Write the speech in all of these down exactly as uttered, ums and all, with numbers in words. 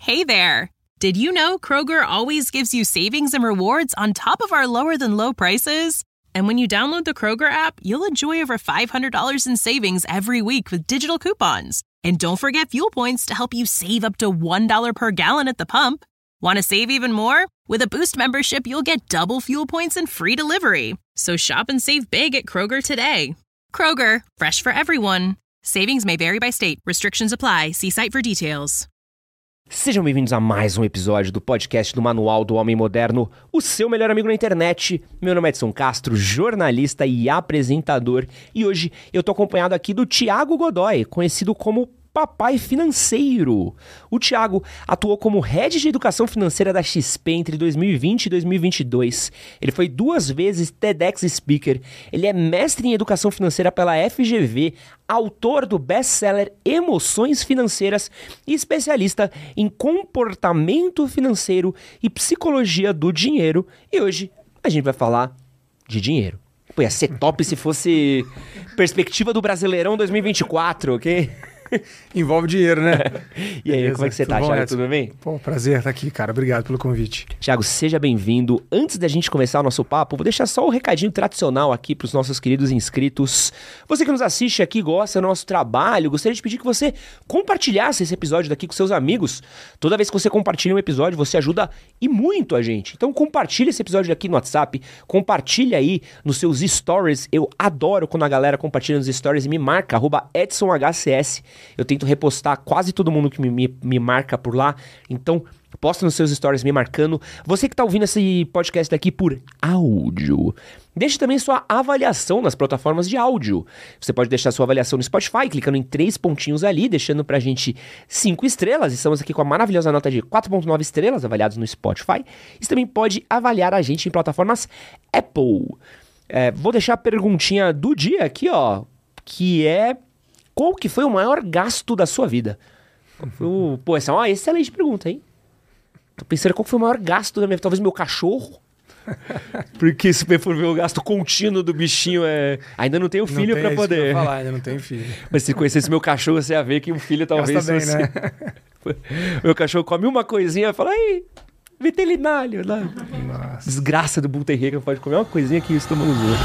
Hey there! Did you know Kroger always gives you savings and rewards on top of our lower-than-low prices? And when you download the Kroger app, you'll enjoy over five hundred dollars in savings every week with digital coupons. And don't forget fuel points to help you save up to one dollar per gallon at the pump. Want to save even more? With a Boost membership, you'll get double fuel points and free delivery. So shop and save big at Kroger today. Kroger, fresh for everyone. Savings may vary by state. Restrictions apply. See site for details. Sejam bem-vindos a mais um episódio do podcast do Manual do Homem Moderno, o seu melhor amigo na internet. Meu nome é Edson Castro, jornalista e apresentador, e hoje eu tô acompanhado aqui do Thiago Godoy, conhecido como Papai Financeiro. O Thiago atuou como Head de Educação Financeira da X P entre dois mil e vinte e dois mil e vinte e dois. Ele foi duas vezes TEDx Speaker. Ele é mestre em Educação Financeira pela F G V, autor do best-seller Emoções Financeiras e especialista em comportamento financeiro e psicologia do dinheiro. E hoje a gente vai falar de dinheiro. Pô, ia ser top se fosse perspectiva do Brasileirão dois mil e vinte e quatro, ok? Envolve dinheiro, né? E aí, Beleza, como é que você tá, bom, Thiago? Edson? Tudo bem? Pô, prazer estar aqui, cara. Obrigado pelo convite. Thiago, seja bem-vindo. Antes da gente começar o nosso papo, vou deixar só o recadinho tradicional aqui para os nossos queridos inscritos. Você que nos assiste aqui, gosta do nosso trabalho, gostaria de pedir que você compartilhasse esse episódio daqui com seus amigos. Toda vez que você compartilha um episódio, você ajuda e muito a gente. Então compartilha esse episódio aqui no WhatsApp, compartilha aí nos seus stories. Eu adoro quando a galera compartilha nos stories e me marca, arroba EdsonHCS. Eu tento repostar quase todo mundo que me, me, me marca por lá. Então, posta nos seus stories me marcando. Você que tá ouvindo esse podcast daqui por áudio, deixe também sua avaliação nas plataformas de áudio. Você pode deixar sua avaliação no Spotify, clicando em três pontinhos ali, deixando pra gente cinco estrelas. Estamos aqui com a maravilhosa nota de quatro ponto nove estrelas avaliados no Spotify. Você também pode avaliar a gente em plataformas Apple. É, vou deixar a perguntinha do dia aqui, ó, que é: qual que foi o maior gasto da sua vida? Uh, pô, essa é uma excelente pergunta, hein? Tô pensando qual foi o maior gasto da minha vida. Talvez meu cachorro. Porque se for ver o gasto contínuo do bichinho, é... ainda não tenho filho não pra poder. Isso que eu ia falar, ainda não tenho filho. Mas se conhecesse meu cachorro, você ia ver que um filho talvez... Gasta bem, fosse... né? Meu cachorro come uma coisinha e fala: ai, veterinário, né? Nossa. Desgraça do Bull Terrier, que não pode comer uma coisinha que o estômago zoa.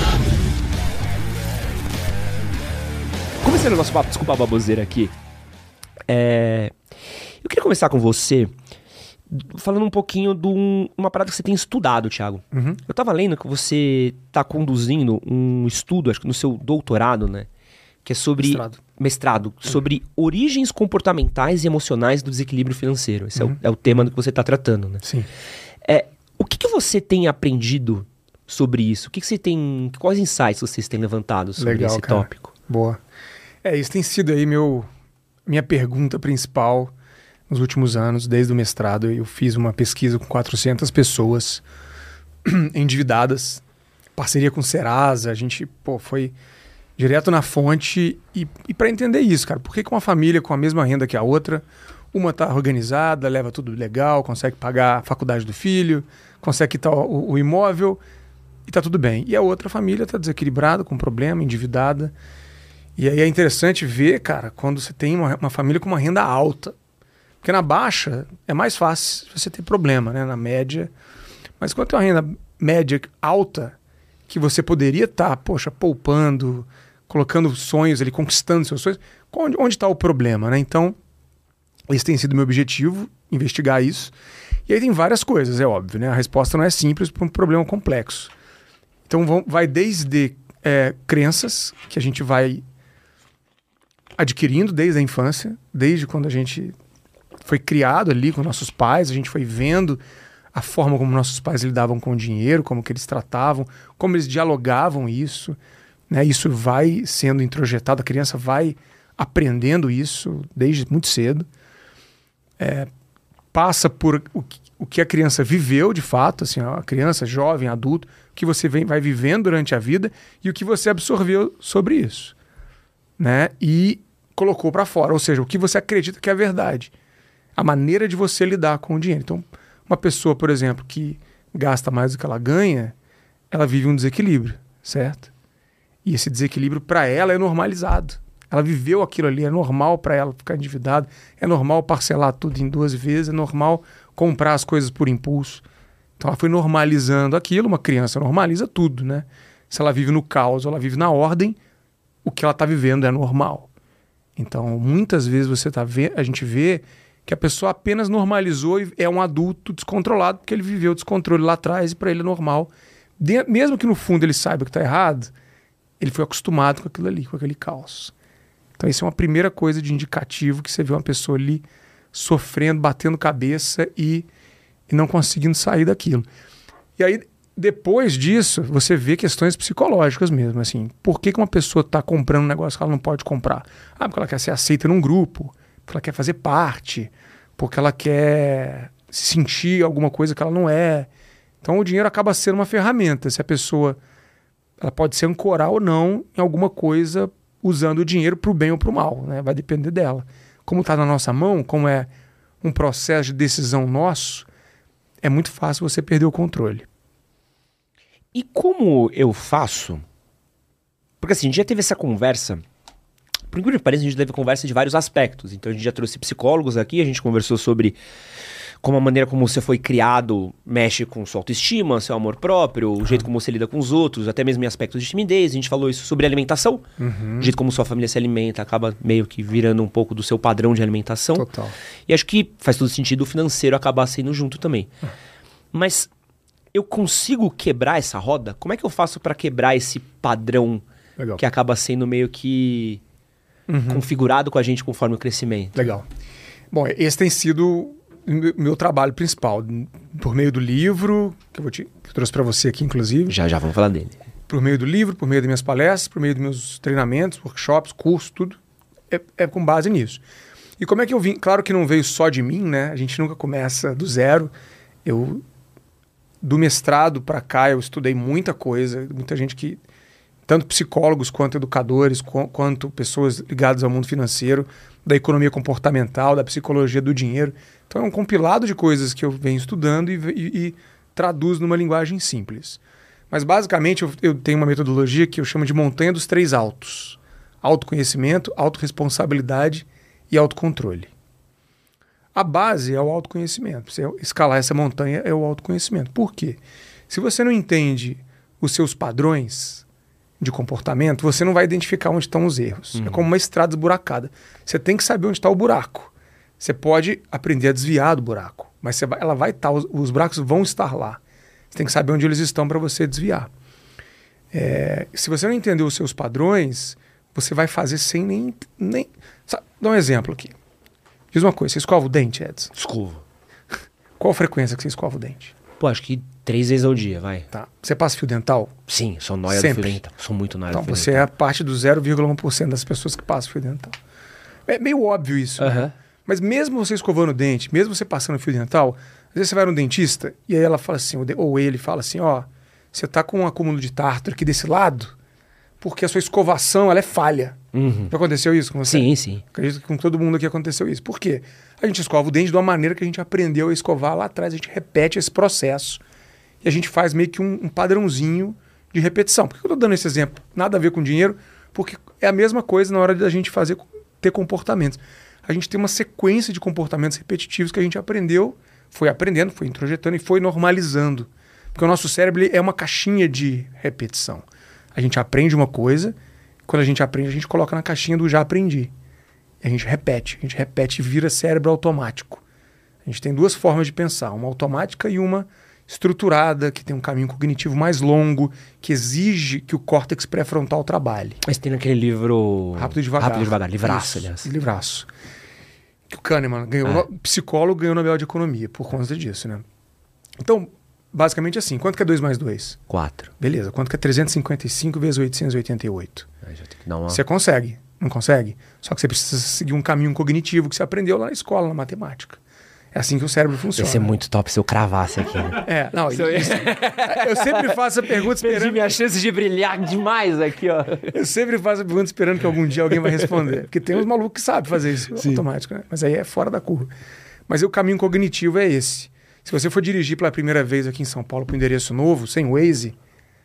Começando o nosso papo, desculpa a baboseira aqui. É... Eu queria começar com você falando um pouquinho de um, uma parada que você tem estudado, Thiago. Uhum. Eu tava lendo que você tá conduzindo um estudo, acho que no seu doutorado, né? Que é sobre... Mestrado. Mestrado. Uhum. Sobre origens comportamentais e emocionais do desequilíbrio financeiro. Esse uhum. é, o, é o tema do que você tá tratando, né? Sim. É, o que, que você tem aprendido sobre isso? O que, que você tem... Quais insights vocês têm levantado sobre Legal, esse cara. tópico? Boa. É, isso tem sido aí meu, minha pergunta principal nos últimos anos, desde o mestrado. Eu fiz uma pesquisa com quatrocentas pessoas endividadas, parceria com o Serasa, a gente pô, foi direto na fonte e, e para entender isso, cara, por que que uma família com a mesma renda que a outra, uma tá organizada, leva tudo legal, consegue pagar a faculdade do filho, consegue quitar o, o imóvel e tá tudo bem. E a outra família tá desequilibrada, com problema, endividada. E aí é interessante ver, cara, quando você tem uma, uma família com uma renda alta. Porque na baixa é mais fácil você ter problema, né? Na média. Mas quando tem uma renda média alta, que você poderia estar, tá, poxa, poupando, colocando sonhos ali, conquistando seus sonhos, onde está o problema, né? Então, esse tem sido meu objetivo, investigar isso. E aí tem várias coisas, é óbvio, né? A resposta não é simples para um problema complexo. Então vão, vai desde é, crenças que a gente vai adquirindo desde a infância, desde quando a gente foi criado ali com nossos pais, a gente foi vendo a forma como nossos pais lidavam com o dinheiro, como que eles tratavam, como eles dialogavam isso, né? Isso vai sendo introjetado, a criança vai aprendendo isso desde muito cedo, é, passa por o que, o que a criança viveu de fato, assim, a criança, jovem, adulto, o que você vem, vai vivendo durante a vida e o que você absorveu sobre isso, né? E colocou para fora, ou seja, o que você acredita que é a verdade, a maneira de você lidar com o dinheiro. Então, uma pessoa, por exemplo, que gasta mais do que ela ganha, ela vive um desequilíbrio, certo? E esse desequilíbrio para ela é normalizado. Ela viveu aquilo ali, é normal para ela ficar endividada, é normal parcelar tudo em duas vezes, é normal comprar as coisas por impulso. Então ela foi normalizando aquilo, uma criança normaliza tudo, né? Se ela vive no caos ou ela vive na ordem, o que ela está vivendo é normal. Então, muitas vezes você tá vê, a gente vê que a pessoa apenas normalizou e é um adulto descontrolado porque ele viveu descontrole lá atrás e para ele é normal. De, mesmo que no fundo ele saiba que está errado, ele foi acostumado com aquilo ali, com aquele caos. Então, isso é uma primeira coisa de indicativo que você vê uma pessoa ali sofrendo, batendo cabeça e, e não conseguindo sair daquilo. E aí, depois disso, você vê questões psicológicas mesmo, assim. Por que que uma pessoa está comprando um negócio que ela não pode comprar? Ah, porque ela quer ser aceita num grupo, porque ela quer fazer parte, porque ela quer se sentir alguma coisa que ela não é. Então o dinheiro acaba sendo uma ferramenta. Se a pessoa ela pode se ancorar ou não em alguma coisa usando o dinheiro para o bem ou para o mal, né? Vai depender dela. Como está na nossa mão, como é um processo de decisão nosso, é muito fácil você perder o controle. E como eu faço? Porque assim, a gente já teve essa conversa. Por incrível que pareça, a gente teve conversa de vários aspectos. Então a gente já trouxe psicólogos aqui, a gente conversou sobre como a maneira como você foi criado mexe com sua autoestima, seu amor próprio, o jeito como você lida com os outros, até mesmo em aspectos de timidez. A gente falou isso sobre alimentação. Uhum. O jeito como sua família se alimenta acaba meio que virando um pouco do seu padrão de alimentação. Total. E acho que faz todo sentido o financeiro acabar sendo junto também. Uhum. Mas eu consigo quebrar essa roda? Como é que eu faço para quebrar esse padrão Legal. Que acaba sendo meio que uhum. configurado com a gente conforme o crescimento? Legal. Bom, esse tem sido o meu trabalho principal, por meio do livro, que eu, vou te, que eu trouxe para você aqui, inclusive. Já, já vamos falar dele. Por meio do livro, por meio das minhas palestras, por meio dos meus treinamentos, workshops, cursos, tudo. É, é com base nisso. E como é que eu vim? Claro que não veio só de mim, né? A gente nunca começa do zero. Eu... Do mestrado para cá, eu estudei muita coisa, muita gente que, tanto psicólogos quanto educadores, qu- quanto pessoas ligadas ao mundo financeiro, da economia comportamental, da psicologia do dinheiro. Então é um compilado de coisas que eu venho estudando e, e, e traduzo numa linguagem simples. Mas basicamente eu, eu tenho uma metodologia que eu chamo de montanha dos três autos: autoconhecimento, autorresponsabilidade e autocontrole. A base é o autoconhecimento. Você escalar essa montanha é o autoconhecimento. Por quê? Se você não entende os seus padrões de comportamento, você não vai identificar onde estão os erros. Uhum. É como uma estrada esburacada. Você tem que saber onde está o buraco. Você pode aprender a desviar do buraco, mas você vai, ela vai estar, os, os buracos vão estar lá. Você tem que saber onde eles estão para você desviar. É, se você não entender os seus padrões, você vai fazer sem nem... nem sabe, dá um exemplo aqui. Diz uma coisa, você escova o dente, Edson? Escovo. Qual a frequência que você escova o dente? Pô, acho que três vezes ao dia, vai. Tá. Você passa fio dental? Sim, sou nóia do fio dental. Sou muito nóia então, do fio você dental. é a parte do zero vírgula um por cento das pessoas que passam fio dental. É meio óbvio isso, uhum. né? Mas mesmo você escovando o dente, mesmo você passando fio dental, às vezes você vai no dentista e aí ela fala assim, ou ele fala assim, ó, você tá com um acúmulo de tártaro aqui desse lado, porque a sua escovação, ela é falha. Uhum. Já aconteceu isso com você? Sim, sim. Acredito que com todo mundo aqui aconteceu isso. Por quê? A gente escova o dente de uma maneira que a gente aprendeu a escovar lá atrás. A gente repete esse processo. E a gente faz meio que um, um padrãozinho de repetição. Por que eu estou dando esse exemplo? Nada a ver com dinheiro, porque é a mesma coisa na hora da gente fazer, ter comportamentos. A gente tem uma sequência de comportamentos repetitivos que a gente aprendeu, foi aprendendo, foi introjetando e foi normalizando. Porque o nosso cérebro é uma caixinha de repetição. A gente aprende uma coisa, quando a gente aprende, a gente coloca na caixinha do já aprendi. E a gente repete, a gente repete e vira cérebro automático. A gente tem duas formas de pensar, uma automática e uma estruturada, que tem um caminho cognitivo mais longo, que exige que o córtex pré-frontal trabalhe. Mas tem naquele livro... Rápido e Devagar. Rápido e Devagar, livraço, Isso, aliás. Livraço. Que o Kahneman ganhou, É. no... psicólogo ganhou o Nobel de Economia por conta disso, né? Então, basicamente assim, quanto que é dois mais dois? Quatro. Beleza, quanto que é trezentos e cinquenta e cinco vezes oitocentos e oitenta e oito? Aí já tem que dar uma... Você consegue, não consegue? Só que você precisa seguir um caminho cognitivo que você aprendeu lá na escola, na matemática. É assim que o cérebro funciona. Ia ser muito top se eu cravasse aqui, né? É, não, isso, eu sempre faço a pergunta Perdi esperando... minha chance de brilhar demais aqui, ó. Eu sempre faço a pergunta esperando que algum dia alguém vai responder. Porque tem uns malucos que sabem fazer isso Sim. automático, né? Mas aí é fora da curva. Mas aí o caminho cognitivo é esse. Se você for dirigir pela primeira vez aqui em São Paulo para um endereço novo, sem Waze,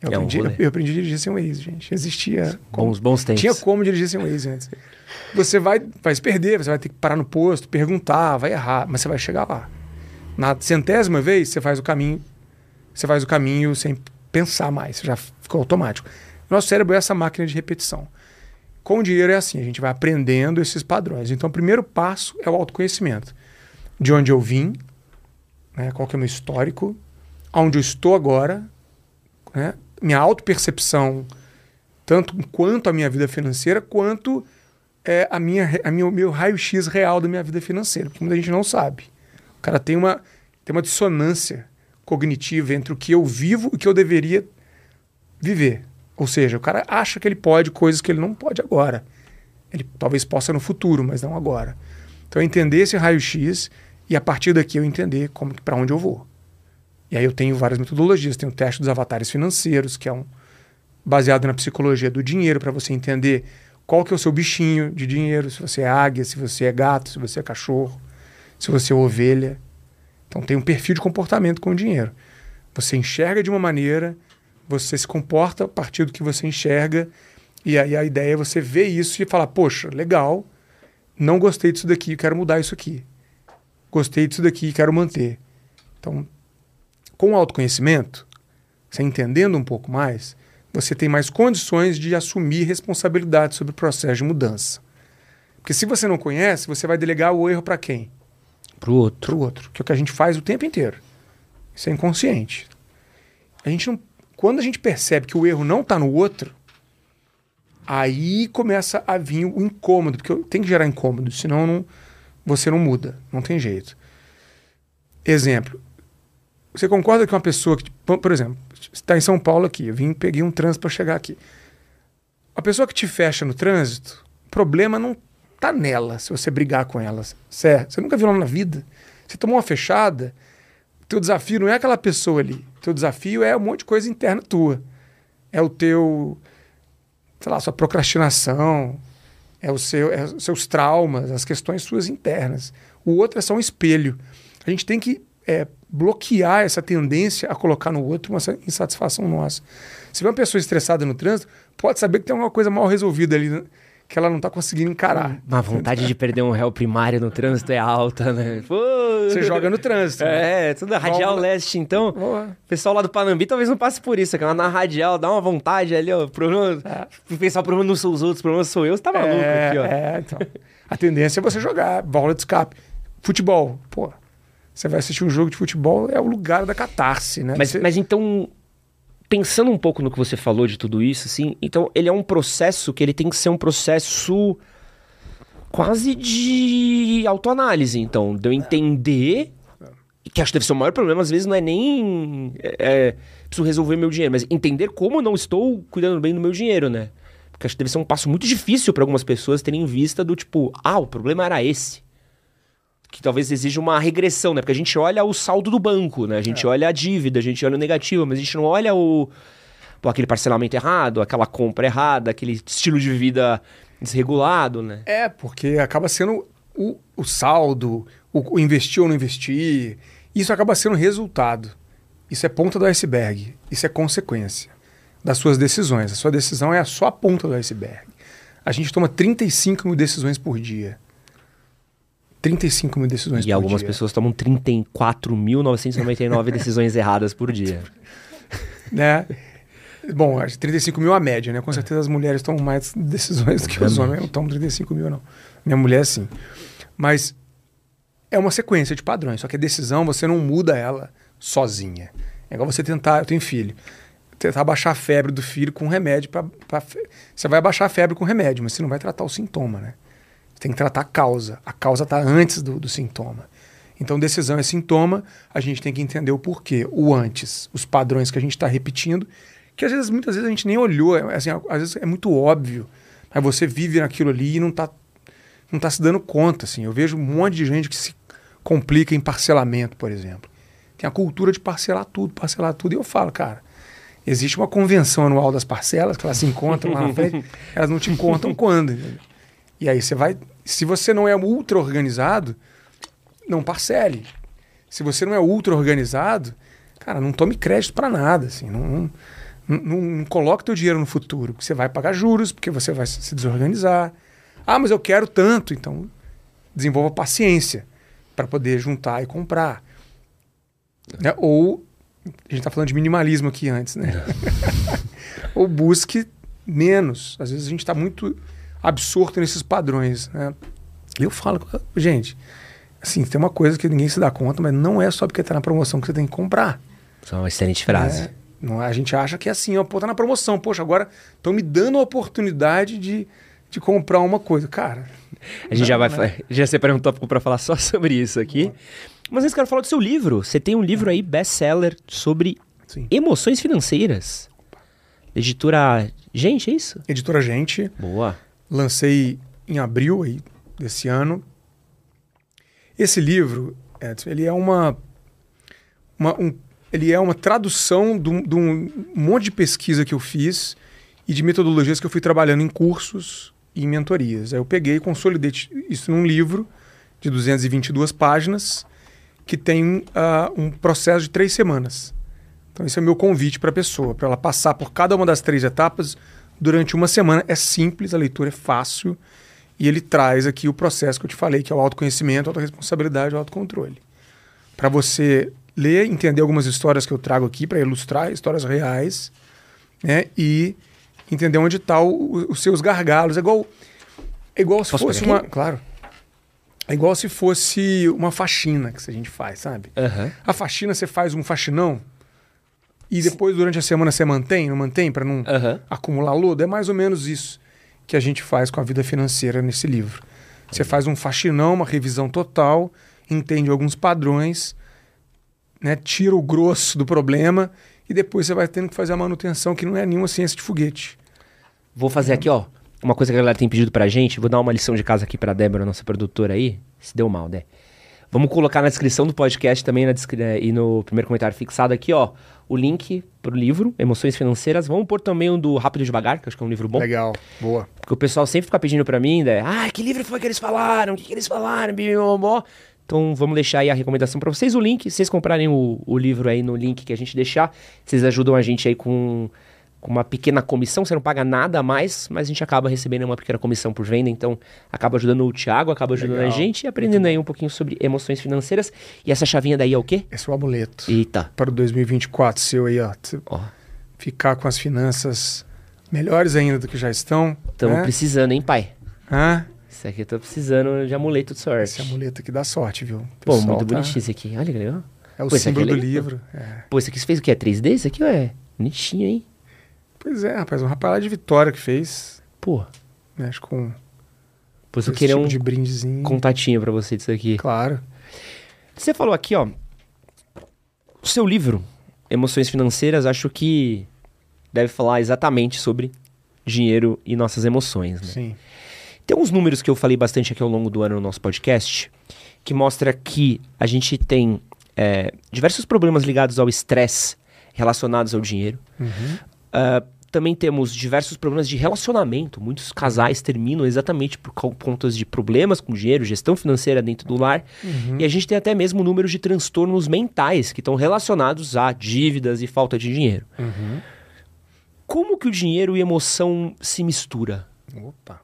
Eu, É um aprendi, rolê. eu, eu aprendi a dirigir sem Waze, gente. Existia... Bons, bons tempos. Tinha como dirigir sem Waze antes. Você vai, vai se perder, você vai ter que parar no posto, perguntar, vai errar, mas você vai chegar lá. Na centésima vez, você faz o caminho, você faz o caminho sem pensar mais, já ficou automático. Nosso cérebro é essa máquina de repetição. Com o dinheiro é assim, a gente vai aprendendo esses padrões. Então, o primeiro passo é o autoconhecimento. De onde eu vim, né, qual que é o meu histórico, onde eu estou agora, né, minha autopercepção, tanto quanto a minha vida financeira, quanto é, a minha, a minha, o meu raio-x real da minha vida financeira, porque muita gente não sabe. O cara tem uma, tem uma dissonância cognitiva entre o que eu vivo e o que eu deveria viver. Ou seja, o cara acha que ele pode coisas que ele não pode agora. Ele talvez possa no futuro, mas não agora. Então, entender esse raio-x e, a partir daqui, eu entender como, para onde eu vou. E aí eu tenho várias metodologias. Tem o teste dos avatares financeiros, que é um baseado na psicologia do dinheiro, para você entender qual que é o seu bichinho de dinheiro, se você é águia, se você é gato, se você é cachorro, se você é ovelha. Então tem um perfil de comportamento com o dinheiro. Você enxerga de uma maneira, você se comporta a partir do que você enxerga, e aí a ideia é você ver isso e falar, poxa, legal, não gostei disso daqui, quero mudar isso aqui. Gostei disso daqui, quero manter. Então, com o autoconhecimento, você entendendo um pouco mais, você tem mais condições de assumir responsabilidade sobre o processo de mudança. Porque se você não conhece, você vai delegar o erro para quem? Pro outro. Pro outro, que é o que a gente faz o tempo inteiro. Isso é inconsciente. A gente não, quando a gente percebe que o erro não está no outro, aí começa a vir o incômodo, porque tem que gerar incômodo, senão não, você não muda, não tem jeito. Exemplo. Você concorda que uma pessoa que, por exemplo, está em São Paulo aqui, eu vim, peguei um trânsito para chegar aqui. A pessoa que te fecha no trânsito, o problema não está nela, se você brigar com ela, certo? Você nunca viu ela na vida. Você tomou uma fechada, teu desafio não é aquela pessoa ali. Teu desafio é um monte de coisa interna tua. É o teu, sei lá, sua procrastinação, é, o seu, é os seus traumas, as questões suas internas. O outro é só um espelho. A gente tem que é, bloquear essa tendência a colocar no outro uma insatisfação nossa. Se vê uma pessoa estressada no trânsito, pode saber que tem alguma coisa mal resolvida ali, né? Que ela não está conseguindo encarar. A vontade de perder um réu primário no trânsito é alta, né? Pô, você joga no trânsito. É, né? Tudo na Radial Volta... Leste, então. O pessoal lá do Panambi talvez não passe por isso, que na Radial dá uma vontade ali, ó. Problema... É. Pensar o problema não são os outros, o problema sou eu, você tá maluco é, aqui, ó. É, então. A tendência é você jogar bola de escape. Futebol, pô. Você vai assistir um jogo de futebol, é o lugar da catarse, né? Mas, você... mas então... Pensando um pouco no que você falou de tudo isso, assim, então ele é um processo que ele tem que ser um processo quase de autoanálise, então, de eu entender, que acho que deve ser o maior problema, às vezes não é nem é, preciso resolver meu dinheiro, mas entender como eu não estou cuidando bem do meu dinheiro, né? Porque acho que deve ser um passo muito difícil para algumas pessoas terem em vista do tipo, ah, o problema era esse. Que talvez exija uma regressão, né? Porque a gente olha o saldo do banco, né? A gente é. olha a dívida, a gente olha o negativo, mas a gente não olha o... Pô, aquele parcelamento errado, aquela compra errada, aquele estilo de vida desregulado, né? É, porque acaba sendo o, o saldo, o, o investir ou não investir, isso acaba sendo resultado. Isso é ponta do iceberg, isso é consequência das suas decisões. A sua decisão é só a ponta do iceberg. A gente toma trinta e cinco mil decisões por dia. trinta e cinco mil decisões e por dia. E algumas pessoas tomam trinta e quatro mil novecentos e noventa e nove decisões erradas por dia. Né? Bom, trinta e cinco mil é a média, né? Com certeza as mulheres tomam mais decisões do que os homens. Eu não tomo trinta e cinco mil, não. Minha mulher, sim. Mas é uma sequência de padrões. Só que a decisão, você não muda ela sozinha. É igual você tentar... Eu tenho filho. Tentar baixar a febre do filho com remédio. Pra, pra, você vai baixar a febre com remédio, mas você não vai tratar o sintoma, né? Você tem que tratar a causa. A causa está antes do, do sintoma. Então, decisão é sintoma, a gente tem que entender o porquê, o antes, os padrões que a gente está repetindo, que às vezes, muitas vezes a gente nem olhou, assim, às vezes é muito óbvio, mas você vive naquilo ali e não está não tá se dando conta. Assim. Eu vejo um monte de gente que se complica em parcelamento, por exemplo. Tem a cultura de parcelar tudo, parcelar tudo, e eu falo, cara, existe uma convenção anual das parcelas, que elas se encontram lá na frente, elas não te contam quando, entendeu? E aí você vai... Se você não é ultra organizado, não parcele. Se você não é ultra organizado, cara, não tome crédito para nada. Assim, não, não, Não, não, não coloca teu dinheiro no futuro, porque você vai pagar juros, porque você vai se desorganizar. Ah, mas eu quero tanto. Então, desenvolva paciência para poder juntar e comprar. Né? Ou, a gente está falando de minimalismo aqui antes, né? Ou busque menos. Às vezes a gente está muito absorto nesses padrões, né? Eu falo, gente, assim, tem uma coisa que ninguém se dá conta, mas não é só porque está na promoção que você tem que comprar. Só uma excelente frase. É, não, a gente acha que é assim, ó, pô, tá na promoção. Poxa, agora estão me dando a oportunidade de, de comprar uma coisa. Cara... A gente não, já vai... né? Já separou um tópico para falar só sobre isso aqui. Mas antes quero falar do seu livro. Você tem um livro aí, best-seller, sobre Sim. emoções financeiras. Editora Gente, é isso? Editora Gente. Boa. Lancei em abril aí, desse ano. Esse livro, Edson, ele é uma... uma um, ele é uma tradução de um, de um monte de pesquisa que eu fiz e de metodologias que eu fui trabalhando em cursos e em mentorias. Aí eu peguei e consolidei isso num livro de duzentas e vinte e duas páginas que tem uh, um processo de três semanas. Então esse é o meu convite para a pessoa, para ela passar por cada uma das três etapas durante uma semana. É simples, a leitura é fácil e ele traz aqui o processo que eu te falei, que é o autoconhecimento, a autorresponsabilidade e o autocontrole. Para você ler, entender algumas histórias que eu trago aqui para ilustrar, histórias reais, né? E entender onde estão tá os seus gargalos. É igual, é igual se Posso fosse pegar uma... aqui? Claro. É igual se fosse uma faxina que a gente faz, sabe? Uhum. A faxina, você faz um faxinão e depois, durante a semana, você mantém, não mantém, para não Uhum. acumular lodo. É mais ou menos isso que a gente faz com a vida financeira nesse livro. Você uhum. faz um faxinão, uma revisão total, entende alguns padrões, né, tira o grosso do problema e depois você vai tendo que fazer a manutenção, que não é nenhuma ciência de foguete. Vou fazer aqui, ó, uma coisa que a galera tem pedido pra gente. Vou dar uma lição de casa aqui pra Débora, nossa produtora aí. Se deu mal, né? Vamos colocar na descrição do podcast também na descri- e no primeiro comentário fixado aqui, ó, o link pro livro, Emoções Financeiras. Vamos pôr também um do Rápido e Devagar, que eu acho que é um livro bom. Legal, boa. Porque o pessoal sempre fica pedindo pra mim, né? Ah, que livro foi que eles falaram? O que, que eles falaram? Então vamos deixar aí a recomendação pra vocês. O link, se vocês comprarem o, o livro aí no link que a gente deixar, vocês ajudam a gente aí com... com uma pequena comissão, você não paga nada a mais, mas a gente acaba recebendo uma pequena comissão por venda, então acaba ajudando o Thiago, acaba ajudando Legal. a gente e aprendendo aí um pouquinho sobre emoções financeiras. E essa chavinha daí é o quê? Esse é o amuleto. Eita. Para o dois mil e vinte e quatro seu aí, ó. Ó, Ficar com as finanças melhores ainda do que já estão. estamos né? precisando, hein, pai? Ah, Isso aqui eu tô precisando de amuleto de sorte. esse amuleto aqui dá sorte, viu? O Pô, pessoal muito tá- bonitinho esse aqui. Olha que legal. É o Pô, esse aqui símbolo é do legal. livro. É. Pô, esse aqui você fez o quê? É três D? Esse aqui é bonitinho, hein? Pois é, rapaz. Um rapaz lá de Vitória que fez. Pô, Mexe com pô, se eu esse queria tipo um de brindezinho. contatinho pra você disso aqui. Claro. Você falou aqui, ó, o seu livro, Emoções Financeiras, acho que deve falar exatamente sobre dinheiro e nossas emoções, né? Sim. Tem uns números que eu falei bastante aqui ao longo do ano no nosso podcast, que mostra que a gente tem é, diversos problemas ligados ao estresse relacionados ao dinheiro. Uhum. Uh, também temos diversos problemas de relacionamento. Muitos casais terminam exatamente por co- contas de problemas com dinheiro, gestão financeira dentro do lar. Uhum. E a gente tem até mesmo números de transtornos mentais que estão relacionados a dívidas e falta de dinheiro. Uhum. Como que o dinheiro e emoção se mistura? Opa.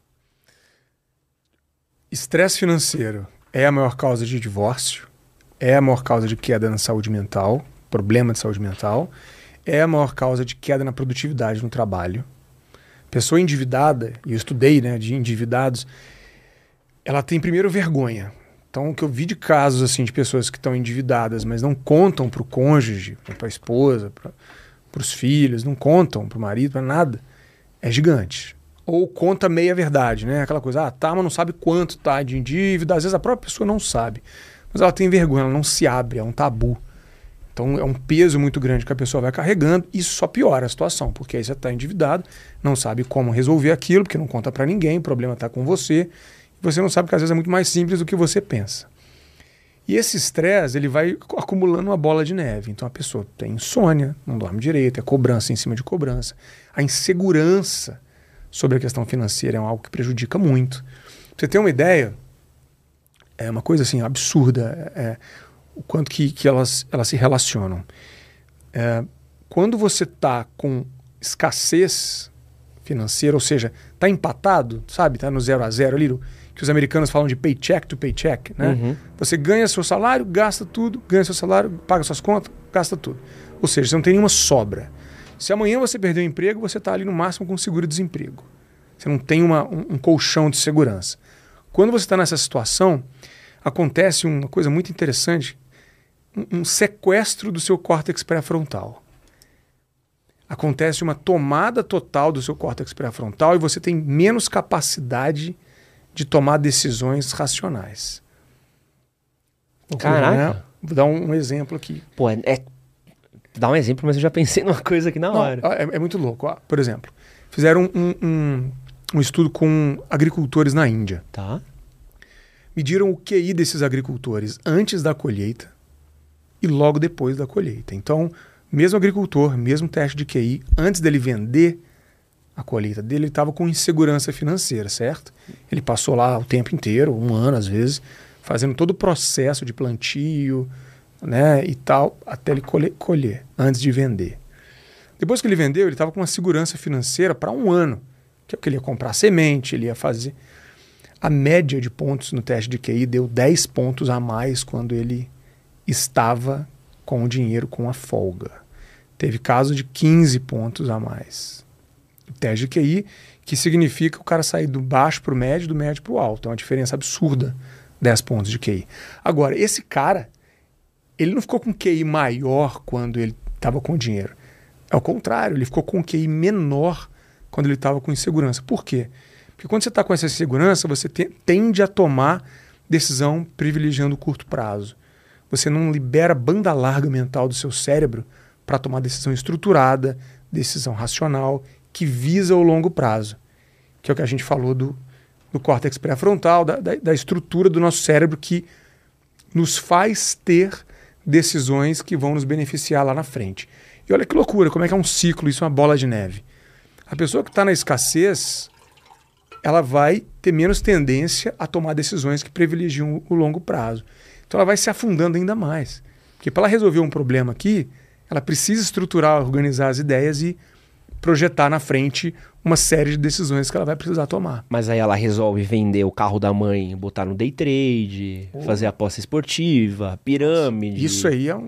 Estresse financeiro é a maior causa de divórcio, é a maior causa de queda na saúde mental, problema de saúde mental, é a maior causa de queda na produtividade no trabalho. Pessoa endividada, e eu estudei, né, de endividados, ela tem primeiro vergonha. Então, o que eu vi de casos assim de pessoas que estão endividadas, mas não contam para o cônjuge, para a esposa, para os filhos, não contam para o marido, para nada, é gigante. Ou conta meia verdade, né? Aquela coisa, ah, tá, mas não sabe quanto tá de dívida. Às vezes a própria pessoa não sabe, mas ela tem vergonha, ela não se abre, é um tabu. Então é um peso muito grande que a pessoa vai carregando. Isso só piora a situação, porque aí você está endividado, não sabe como resolver aquilo, porque não conta para ninguém, o problema está com você. E você não sabe que às vezes é muito mais simples do que você pensa. E esse estresse, ele vai acumulando uma bola de neve. Então a pessoa tem insônia, não dorme direito, é cobrança em cima de cobrança. A insegurança sobre a questão financeira é algo que prejudica muito. Pra você ter uma ideia, é uma coisa assim absurda, é, o quanto que, que elas, elas se relacionam. É, quando você está com escassez financeira, ou seja, está empatado, sabe? Está no zero a zero ali, que os americanos falam de paycheck to paycheck, né? Uhum. Você ganha seu salário, gasta tudo, ganha seu salário, paga suas contas, gasta tudo. Ou seja, você não tem nenhuma sobra. Se amanhã você perder o emprego, você está ali no máximo com seguro-desemprego. Você não tem uma, um, um colchão de segurança. Quando você está nessa situação, acontece uma coisa muito interessante, um, um sequestro do seu córtex pré-frontal. Acontece uma tomada total do seu córtex pré-frontal e você tem menos capacidade de tomar decisões racionais. Caraca. Né? Vou dar um, um exemplo aqui. Pô, é, é... Dá um exemplo, mas eu já pensei numa coisa aqui na hora. Não, é, é muito louco. Ó, por exemplo, fizeram um, um, um estudo com agricultores na Índia. Tá. Mediram o Q I desses agricultores antes da colheita e logo depois da colheita. Então, mesmo agricultor, mesmo teste de Q I, antes dele vender a colheita dele, ele estava com insegurança financeira, certo? Ele passou lá o tempo inteiro, um ano às vezes, fazendo todo o processo de plantio, né, e tal, até ele colher, colher, antes de vender. Depois que ele vendeu, ele estava com uma segurança financeira para um ano, que é o que ele ia comprar semente, ele ia fazer. A média de pontos no teste de Q I deu dez pontos a mais quando ele estava com o dinheiro com a folga. Teve caso de quinze pontos a mais. O teste de Q I, que significa o cara sair do baixo para o médio, do médio para o alto. É uma diferença absurda, dez pontos de Q I. Agora, esse cara, ele não ficou com Q I maior quando ele estava com dinheiro. É o contrário, ele ficou com Q I menor quando ele estava com insegurança. Por quê? Porque quando você está com essa insegurança, você te, tende a tomar decisão privilegiando o curto prazo. Você não libera banda larga mental do seu cérebro para tomar decisão estruturada, decisão racional, que visa o longo prazo. Que é o que a gente falou do, do córtex pré-frontal, da, da, da estrutura do nosso cérebro que nos faz ter decisões que vão nos beneficiar lá na frente. E olha que loucura, como é que é um ciclo, isso é uma bola de neve. A pessoa que está na escassez, ela vai ter menos tendência a tomar decisões que privilegiam o longo prazo. Então ela vai se afundando ainda mais. Porque para ela resolver um problema aqui, ela precisa estruturar, organizar as ideias e projetar na frente uma série de decisões que ela vai precisar tomar. Mas aí ela resolve vender o carro da mãe, botar no day trade, oh. fazer aposta esportiva, pirâmide. Isso aí é, um,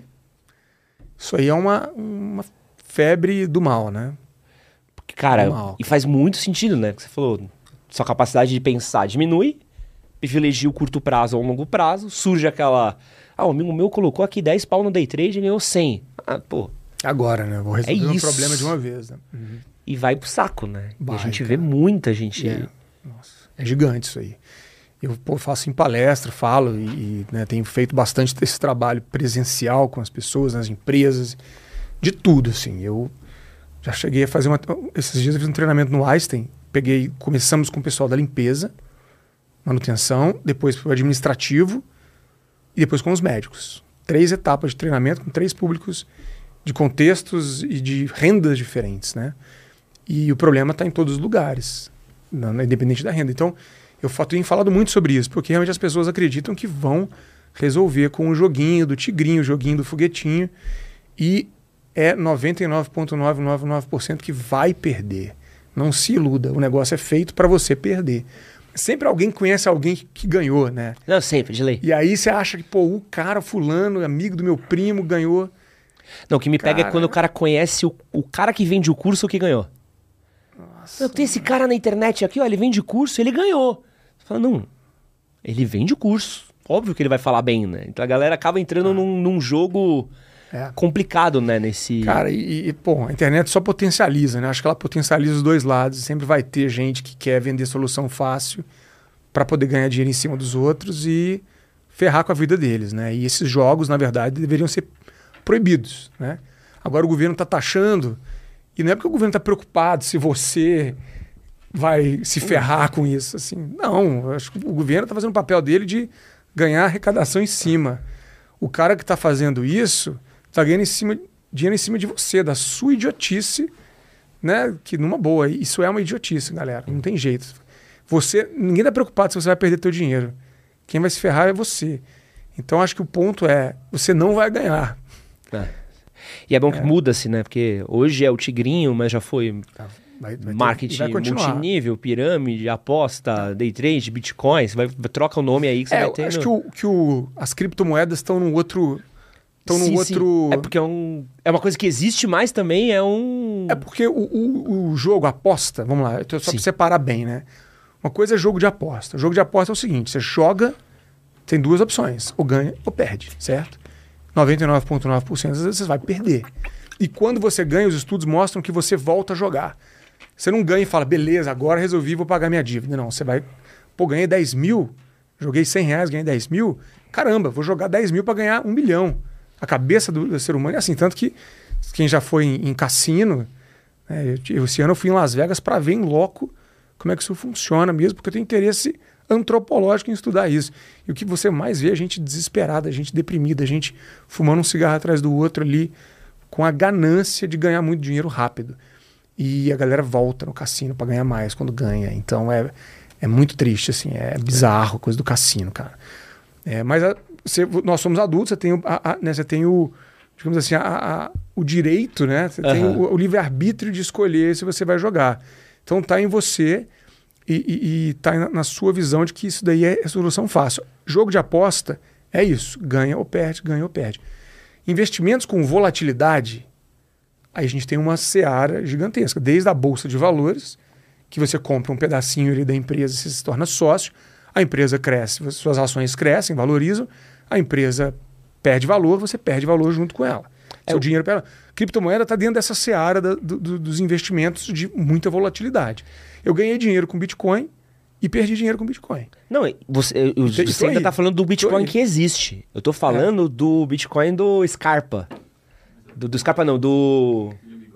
isso aí é uma, uma febre do mal, né? Porque, cara, e faz muito sentido, né? Porque você falou, sua capacidade de pensar diminui, privilegia o curto prazo ao longo prazo, surge aquela... Ah, o amigo meu colocou aqui dez pau no day trade e ganhou cem. Ah, pô... Agora, né? Vou resolver é um problema de uma vez, né? Uhum. E vai pro saco, né? Vai, e a gente cara. vê muita gente... É, nossa, é gigante isso aí. Eu pô, faço em palestra, falo e, e né, tenho feito bastante desse trabalho presencial com as pessoas, nas empresas, de tudo, assim. Eu já cheguei a fazer uma... Esses dias eu fiz um treinamento no Einstein, peguei, começamos com o pessoal da limpeza, manutenção, depois o administrativo e depois com os médicos. Três etapas de treinamento com três públicos de contextos e de rendas diferentes, né? E o problema está em todos os lugares, não, independente da renda. Então, eu tenho falado muito sobre isso, porque realmente as pessoas acreditam que vão resolver com o joguinho do tigrinho, o joguinho do foguetinho, e é noventa e nove vírgula novecentos e noventa e nove por cento que vai perder. Não se iluda, o negócio é feito para você perder. Sempre alguém conhece alguém que, que ganhou, né? Não, sempre, de lei. E aí você acha que, pô, o cara fulano, amigo do meu primo, ganhou... Não, o que me cara... pega é quando o cara conhece o, o cara que vende o curso que ganhou. Nossa. Eu tenho esse cara na internet aqui, ó, ele vende curso, ele ganhou. Você fala, não, ele vende curso. Óbvio que ele vai falar bem, né? Então a galera acaba entrando ah. num, num jogo é. complicado, né? Nesse... Cara, e, e, pô, a internet só potencializa, né? Acho que ela potencializa os dois lados. Sempre vai ter gente que quer vender solução fácil para poder ganhar dinheiro em cima dos outros e ferrar com a vida deles, né? E esses jogos, na verdade, deveriam ser proibidos, né? Agora o governo está taxando, e não é porque o governo está preocupado se você vai se ferrar com isso, assim. Não, acho que o governo está fazendo o papel dele de ganhar arrecadação em cima. O cara que está fazendo isso está ganhando em cima, dinheiro em cima de você, da sua idiotice, né? Que numa boa, isso é uma idiotice, galera, não tem jeito. Você, ninguém está preocupado se você vai perder teu dinheiro. Quem vai se ferrar é você. Então acho que o ponto é, você não vai ganhar. É. E é bom que muda-se, né? Porque hoje é o tigrinho, mas já foi Tá, vai- vai ter- marketing vai continuar. multinível, pirâmide, aposta, day trade, bitcoin. Você vai, troca o nome aí que você É, vai eu ter. acho no- que, o, que o, as criptomoedas estão num outro... Estão num Sim, sim. outro... É porque é, um, é uma coisa que existe, mas também é um... É porque o, o, o jogo, a aposta, vamos lá, eu tô só Sim. para separar bem, né? Uma coisa é jogo de aposta. O jogo de aposta é o seguinte, você joga, tem duas opções, ou ganha ou perde, certo? noventa e nove vírgula nove por cento às vezes você vai perder. E quando você ganha, os estudos mostram que você volta a jogar. Você não ganha e fala, beleza, agora resolvi, vou pagar minha dívida. Não, você vai, pô, ganhei dez mil, joguei cem reais, ganhei dez mil, caramba, vou jogar dez mil para ganhar um milhão. A cabeça do, do ser humano é assim, tanto que quem já foi em, em cassino, né, eu, esse ano eu fui em Las Vegas para ver em loco como é que isso funciona mesmo, porque eu tenho interesse antropológico em estudar isso. E o que você mais vê é gente desesperada, gente deprimida, gente fumando um cigarro atrás do outro ali, com a ganância de ganhar muito dinheiro rápido. E a galera volta no cassino para ganhar mais quando ganha. Então é, é muito triste, assim, é bizarro a coisa do cassino, cara. É, mas a, você, nós somos adultos, você tem o, a, a, né, você tem o, digamos assim, a, a, o direito, né? Você tem Aham. o, o livre-arbítrio de escolher se você vai jogar. Então tá em você e, e, e tá na, na sua visão de que isso daí é, é solução fácil. Jogo de aposta é isso, ganha ou perde, ganha ou perde. Investimentos com volatilidade, aí a gente tem uma seara gigantesca, desde a bolsa de valores, que você compra um pedacinho ali da empresa e você se torna sócio, a empresa cresce, suas ações crescem, valorizam, a empresa perde valor, você perde valor junto com ela. É Seu o- dinheiro pela criptomoeda está dentro dessa seara da- do- do- dos investimentos de muita volatilidade. Eu ganhei dinheiro com Bitcoin e perdi dinheiro com Bitcoin. Não, você, eu- Tô- você tô ainda aí. tá falando do Tô Bitcoin aí. que existe. Eu tô falando do Bitcoin do Scarpa. Do, do Scarpa não, do...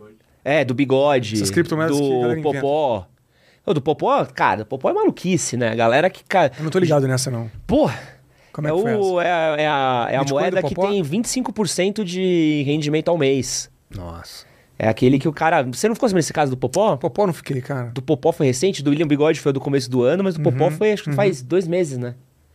É, do Bigode. Essas criptomoedas que a galera do inventa. Popó. Ô, do Popó, cara, do Popó é maluquice, né? A galera que... Cara, Eu não tô ligado nessa, não. porra, Como é, é que foi o, é, a- é a, é a Bitcoin moeda do que Popó? tem vinte e cinco por cento de rendimento ao mês. Nossa. É aquele que o cara... Você não ficou sabendo esse caso do Popó? Popó não fiquei, cara. Do Popó foi recente, do William Bigode foi do começo do ano, mas do Popó Uhum, foi, acho que uhum. faz dois meses, né?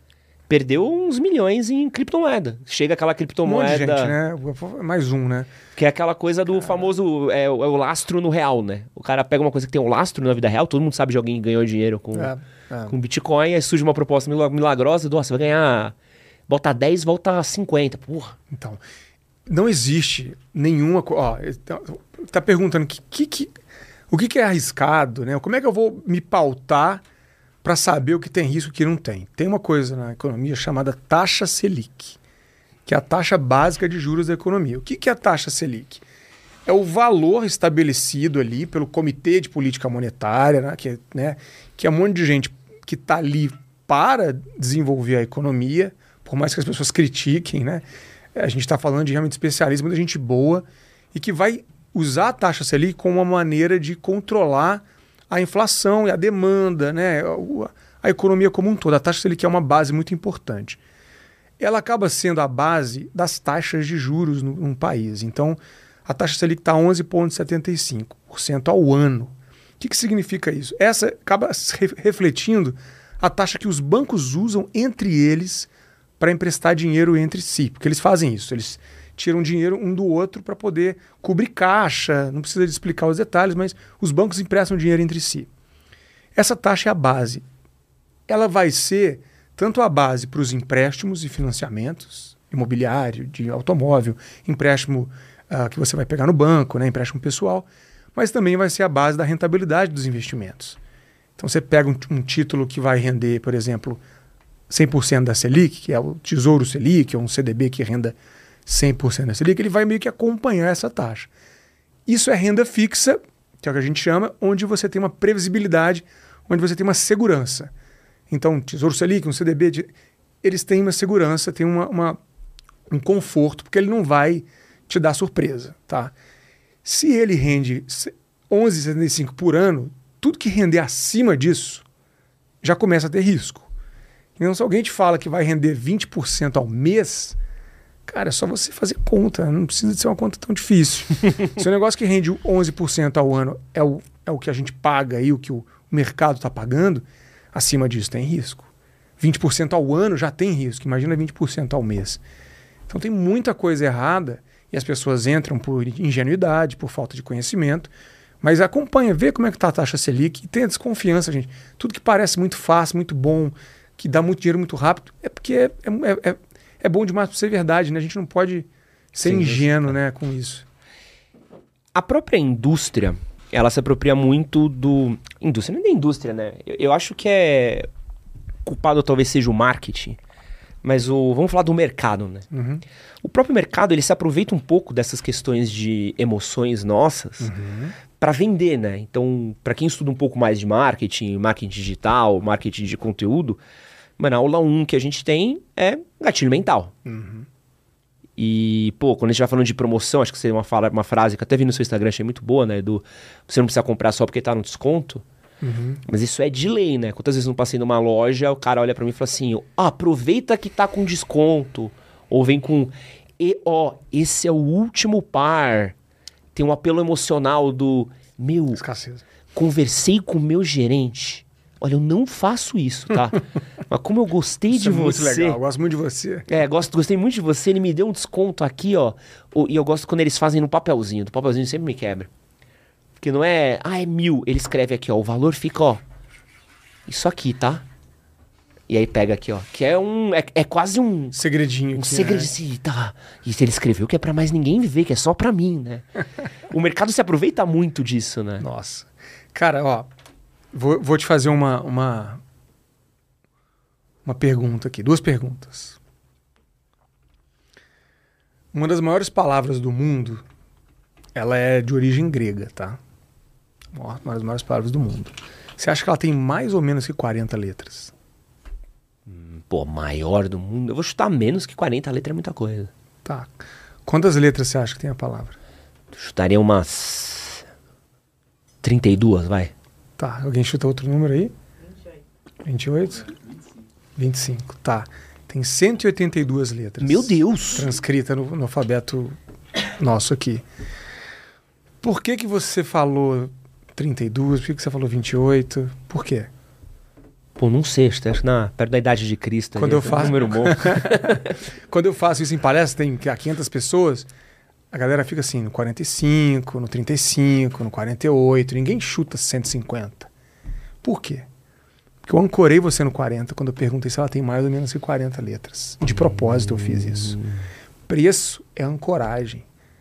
Perdeu uns milhões em criptomoeda. Chega aquela Um monte criptomoeda... de gente, né? Mais um, né? Que é aquela coisa do famoso... É, o- é o lastro no real, né? O cara pega uma coisa que tem um lastro na vida real, todo mundo sabe de alguém que ganhou dinheiro com, É, é. com Bitcoin, aí surge uma proposta mila- milagrosa, nossa, vai ganhar... Bota dez, volta cinquenta. Porra. Então, não existe nenhuma... co- Ó, tá- tá perguntando que, que, que, o que, que é arriscado, né? Como é que eu vou me pautar para saber o que tem risco e o que não tem? Tem uma coisa na economia chamada taxa Selic, que é a taxa básica de juros da economia. O que, que é a taxa Selic? É o valor estabelecido ali pelo Comitê de Política Monetária, né? Que, né? que é um monte de gente que está ali para desenvolver a economia, por mais que as pessoas critiquem, né? A gente está falando de realmente especialistas, muita gente boa, e que vai usar a taxa Selic como uma maneira de controlar a inflação e a demanda, né? a, a economia como um todo. A taxa Selic é uma base muito importante. Ela acaba sendo a base das taxas de juros no, num país. Então, a taxa Selic está onze vírgula setenta e cinco por cento ao ano. O que, que significa isso? Essa acaba re- refletindo a taxa que os bancos usam entre eles para emprestar dinheiro entre si. Porque eles fazem isso. Eles tiram dinheiro um do outro para poder cobrir caixa. Não precisa de explicar os detalhes, mas os bancos emprestam dinheiro entre si. Essa taxa é a base. Ela vai ser tanto a base para os empréstimos e financiamentos, imobiliário, de automóvel, empréstimo uh, que você vai pegar no banco, né, empréstimo pessoal, mas também vai ser a base da rentabilidade dos investimentos. Então você pega um, um título que vai render, por exemplo, cem por cento da Selic, que é o Tesouro Selic, ou um C D B que renda cem por cento da Selic, ele vai meio que acompanhar essa taxa. Isso é renda fixa, que é o que a gente chama, onde você tem uma previsibilidade, onde você tem uma segurança. Então, Tesouro Selic, um C D B, de, eles têm uma segurança, têm uma, uma, um conforto, porque ele não vai te dar surpresa. Tá? Se ele rende onze vírgula setenta e cinco por ano, tudo que render acima disso já começa a ter risco. Então, se alguém te fala que vai render vinte por cento ao mês, cara, é só você fazer conta, não precisa de ser uma conta tão difícil. Se o negócio que rende onze por cento ao ano é o, é o que a gente paga aí, o que o mercado está pagando, acima disso tem risco. vinte por cento ao ano já tem risco, imagina vinte por cento ao mês. Então tem muita coisa errada E as pessoas entram por ingenuidade, por falta de conhecimento. Mas acompanha, vê como é que está a taxa Selic e tenha desconfiança, gente. Tudo que parece muito fácil, muito bom, que dá muito dinheiro muito rápido, é porque é, é, é, é bom demais para ser verdade, né? A gente não pode ser Sim, ingênuo, né, com isso. A própria indústria, ela se apropria muito do... Indústria, não é da indústria, né? Eu, eu acho que é... Culpado talvez seja o marketing, mas o... Vamos falar do mercado, né? Uhum. O próprio mercado, ele se aproveita um pouco dessas questões de emoções nossas uhum. para vender, né? Então, para quem estuda um pouco mais de marketing, marketing digital, marketing de conteúdo, mano, a aula um que a gente tem é gatilho mental. Uhum. E, pô, quando a gente vai falando de promoção, acho que seria uma, fala, uma frase que eu até vi no seu Instagram, achei muito boa, né? Do você não precisa comprar só porque tá no desconto. Uhum. Mas isso é de lei, né? Quantas vezes eu não passei numa loja, o cara olha pra mim e fala assim, ah, aproveita que tá com desconto. Ou vem com, e ó, esse é o último par. Tem um apelo emocional do, meu, escassez. Conversei com o meu gerente. Olha, eu não faço isso, tá? Mas como eu gostei isso de é você... muito legal, eu gosto muito de você. É, gosto, gostei muito de você, ele me deu um desconto aqui, ó. E eu gosto quando eles fazem no papelzinho. Do papelzinho sempre me quebra. Porque não é, ah, é mil. Ele escreve aqui, ó, o valor fica, ó, isso aqui, tá? E aí pega aqui, ó, que é um, é, é quase um... Segredinho. Um aqui, segredinho, né? Tá. E ele escreveu que é pra mais ninguém viver, que é só pra mim, né? O mercado se aproveita muito disso, né? Nossa. Cara, ó, vou, vou te fazer uma, uma, uma pergunta aqui, duas perguntas. Uma das maiores palavras do mundo, ela é de origem grega, tá? Uma das maiores palavras do mundo. Você acha que ela tem mais ou menos que quarenta letras? Hum, pô, maior do mundo? Eu vou chutar menos que quarenta letras, é muita coisa. Tá. Quantas letras você acha que tem a palavra? Eu chutaria umas trinta e duas, vai. Tá. Alguém chuta outro número aí? vinte e oito? vinte e cinco, tá. Tem cento e oitenta e duas letras. Meu Deus! Transcrita no, no alfabeto nosso aqui. Por que que você falou trinta e duas? Por que que você falou vinte e oito? Por quê? Pô, não sei, acho que na, perto da idade de Cristo. Quando ali, eu faço... um número bom. Quando eu faço isso em palestra, tem quinhentas pessoas, a galera fica assim, no quarenta e cinco, no trinta e cinco, no quarenta e oito, ninguém chuta cento e cinquenta. Por quê? Porque eu ancorei você no quarenta quando eu perguntei se ela tem mais ou menos que quarenta letras. De propósito eu fiz isso. Preço é ancoragem.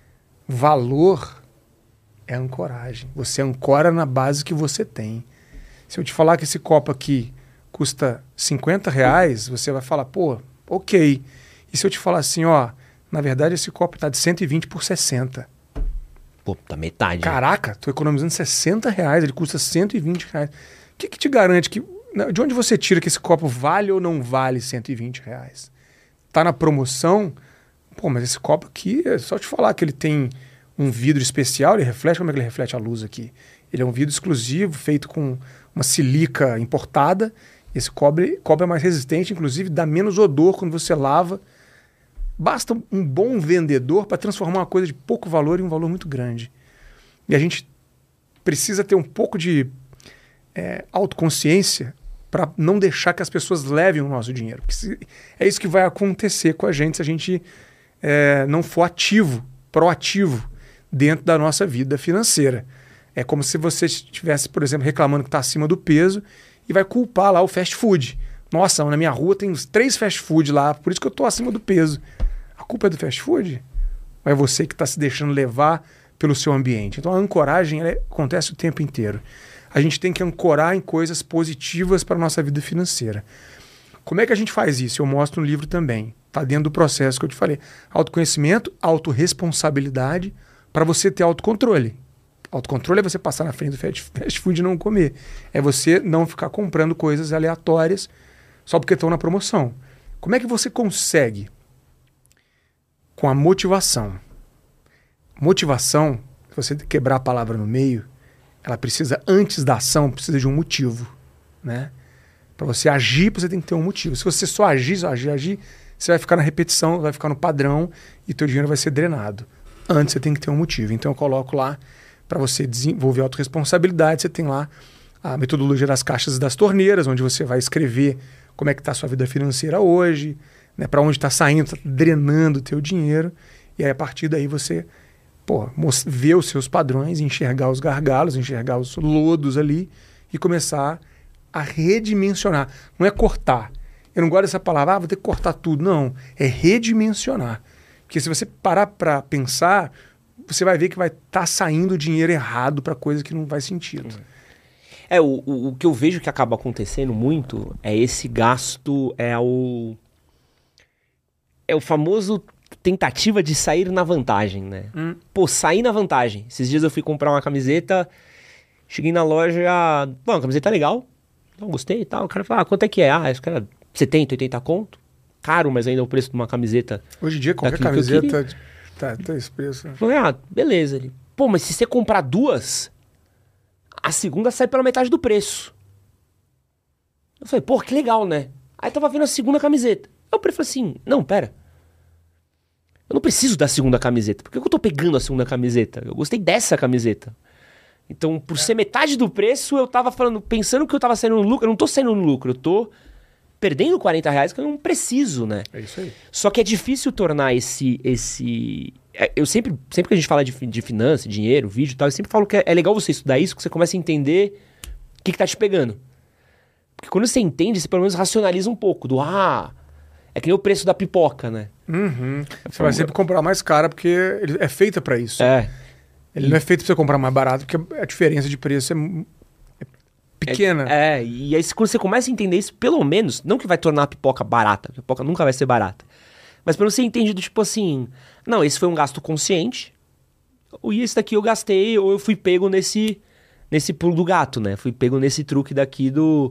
Valor é ancoragem. Você ancora na base que você tem. Se eu te falar que esse copo aqui custa cinquenta reais, você vai falar, pô, ok. E se eu te falar assim, ó, na verdade esse copo tá de cento e vinte por sessenta. Pô, tá metade. Caraca, tô economizando sessenta reais, ele custa cento e vinte reais. O que que te garante que... De onde você tira que esse copo vale ou não vale cento e vinte reais? Tá na promoção? Pô, mas esse copo aqui, é só te falar que ele tem um vidro especial, ele reflete, como é que ele reflete a luz aqui? Ele é um vidro exclusivo, feito com uma silica importada. Esse cobre, cobre é mais resistente, inclusive dá menos odor quando você lava. Basta um bom vendedor para transformar uma coisa de pouco valor em um valor muito grande. E a gente precisa ter um pouco de é, autoconsciência para não deixar que as pessoas levem o nosso dinheiro. Porque se, é isso que vai acontecer com a gente se a gente é, não for ativo, proativo dentro da nossa vida financeira. É como se você estivesse, por exemplo, reclamando que está acima do peso e vai culpar lá o fast food. Nossa, na minha rua tem uns três fast food lá, por isso que eu estou acima do peso. A culpa é do fast food? Ou é você que está se deixando levar pelo seu ambiente? Então a ancoragem ela acontece o tempo inteiro. A gente tem que ancorar em coisas positivas para a nossa vida financeira. Como é que a gente faz isso? Eu mostro no livro também. Está dentro do processo que eu te falei. Autoconhecimento, autorresponsabilidade, para você ter autocontrole. Autocontrole é você passar na frente do fast food e não comer. É você não ficar comprando coisas aleatórias só porque estão na promoção. Como é que você consegue? Com a motivação. Motivação, se você quebrar a palavra no meio, ela precisa, antes da ação, precisa de um motivo, né? Para você agir, você tem que ter um motivo. Se você só agir, só agir, agir, você vai ficar na repetição, vai ficar no padrão e teu dinheiro vai ser drenado. Antes você tem que ter um motivo. Então eu coloco lá, para você desenvolver autorresponsabilidade, você tem lá a metodologia das caixas e das torneiras, onde você vai escrever como é que está a sua vida financeira hoje, né, para onde está saindo, está drenando o teu dinheiro. E aí, a partir daí, você pô, ver os seus padrões, enxergar os gargalos, enxergar os lodos ali e começar a redimensionar. Não é cortar. Eu não gosto dessa palavra, ah, vou ter que cortar tudo. Não, é redimensionar. Porque se você parar para pensar, você vai ver que vai estar tá saindo dinheiro errado para coisa que não faz sentido. É, o, o, o que eu vejo que acaba acontecendo muito é esse gasto, é o... É o famoso tentativa de sair na vantagem, né? Hum. Pô, sair na vantagem. Esses dias eu fui comprar uma camiseta, cheguei na loja, bom, a camiseta é legal, não gostei e tal. O cara falou, ah, quanto é que é? Ah, esse cara, setenta, oitenta conto. Caro, mas ainda é o preço de uma camiseta. Hoje em dia, qualquer camiseta tá, tá esse preço. Eu falei, ah, beleza. Ele, pô, mas se você comprar duas, a segunda sai pela metade do preço. Eu falei, pô, que legal, né? Aí eu tava vendo a segunda camiseta. Eu falei assim, não, pera. Eu não preciso da segunda camiseta. Por que eu tô pegando a segunda camiseta? Eu gostei dessa camiseta. Então, por é. ser metade do preço, eu tava falando, pensando que eu tava saindo no lucro. Eu não tô saindo no lucro, eu tô perdendo quarenta reais que eu não preciso, né? É isso aí. Só que é difícil tornar esse... esse... Eu sempre, sempre que a gente fala de, de finanças, dinheiro, vídeo e tal, eu sempre falo que é, é legal você estudar isso, que você começa a entender o que, que tá te pegando. Porque quando você entende, você pelo menos racionaliza um pouco do, ah, é que nem o preço da pipoca, né? Uhum. Você vai sempre comprar mais cara porque ele é feita para isso. É. Ele e... não é feito para você comprar mais barato, porque a diferença de preço é, é pequena. É, é, e aí quando você começa a entender isso, pelo menos, não que vai tornar a pipoca barata, a pipoca nunca vai ser barata, mas pelo menos você entende do tipo assim, não, esse foi um gasto consciente, e esse daqui eu gastei, ou eu fui pego nesse, nesse pulo do gato, né? Fui pego nesse truque daqui do...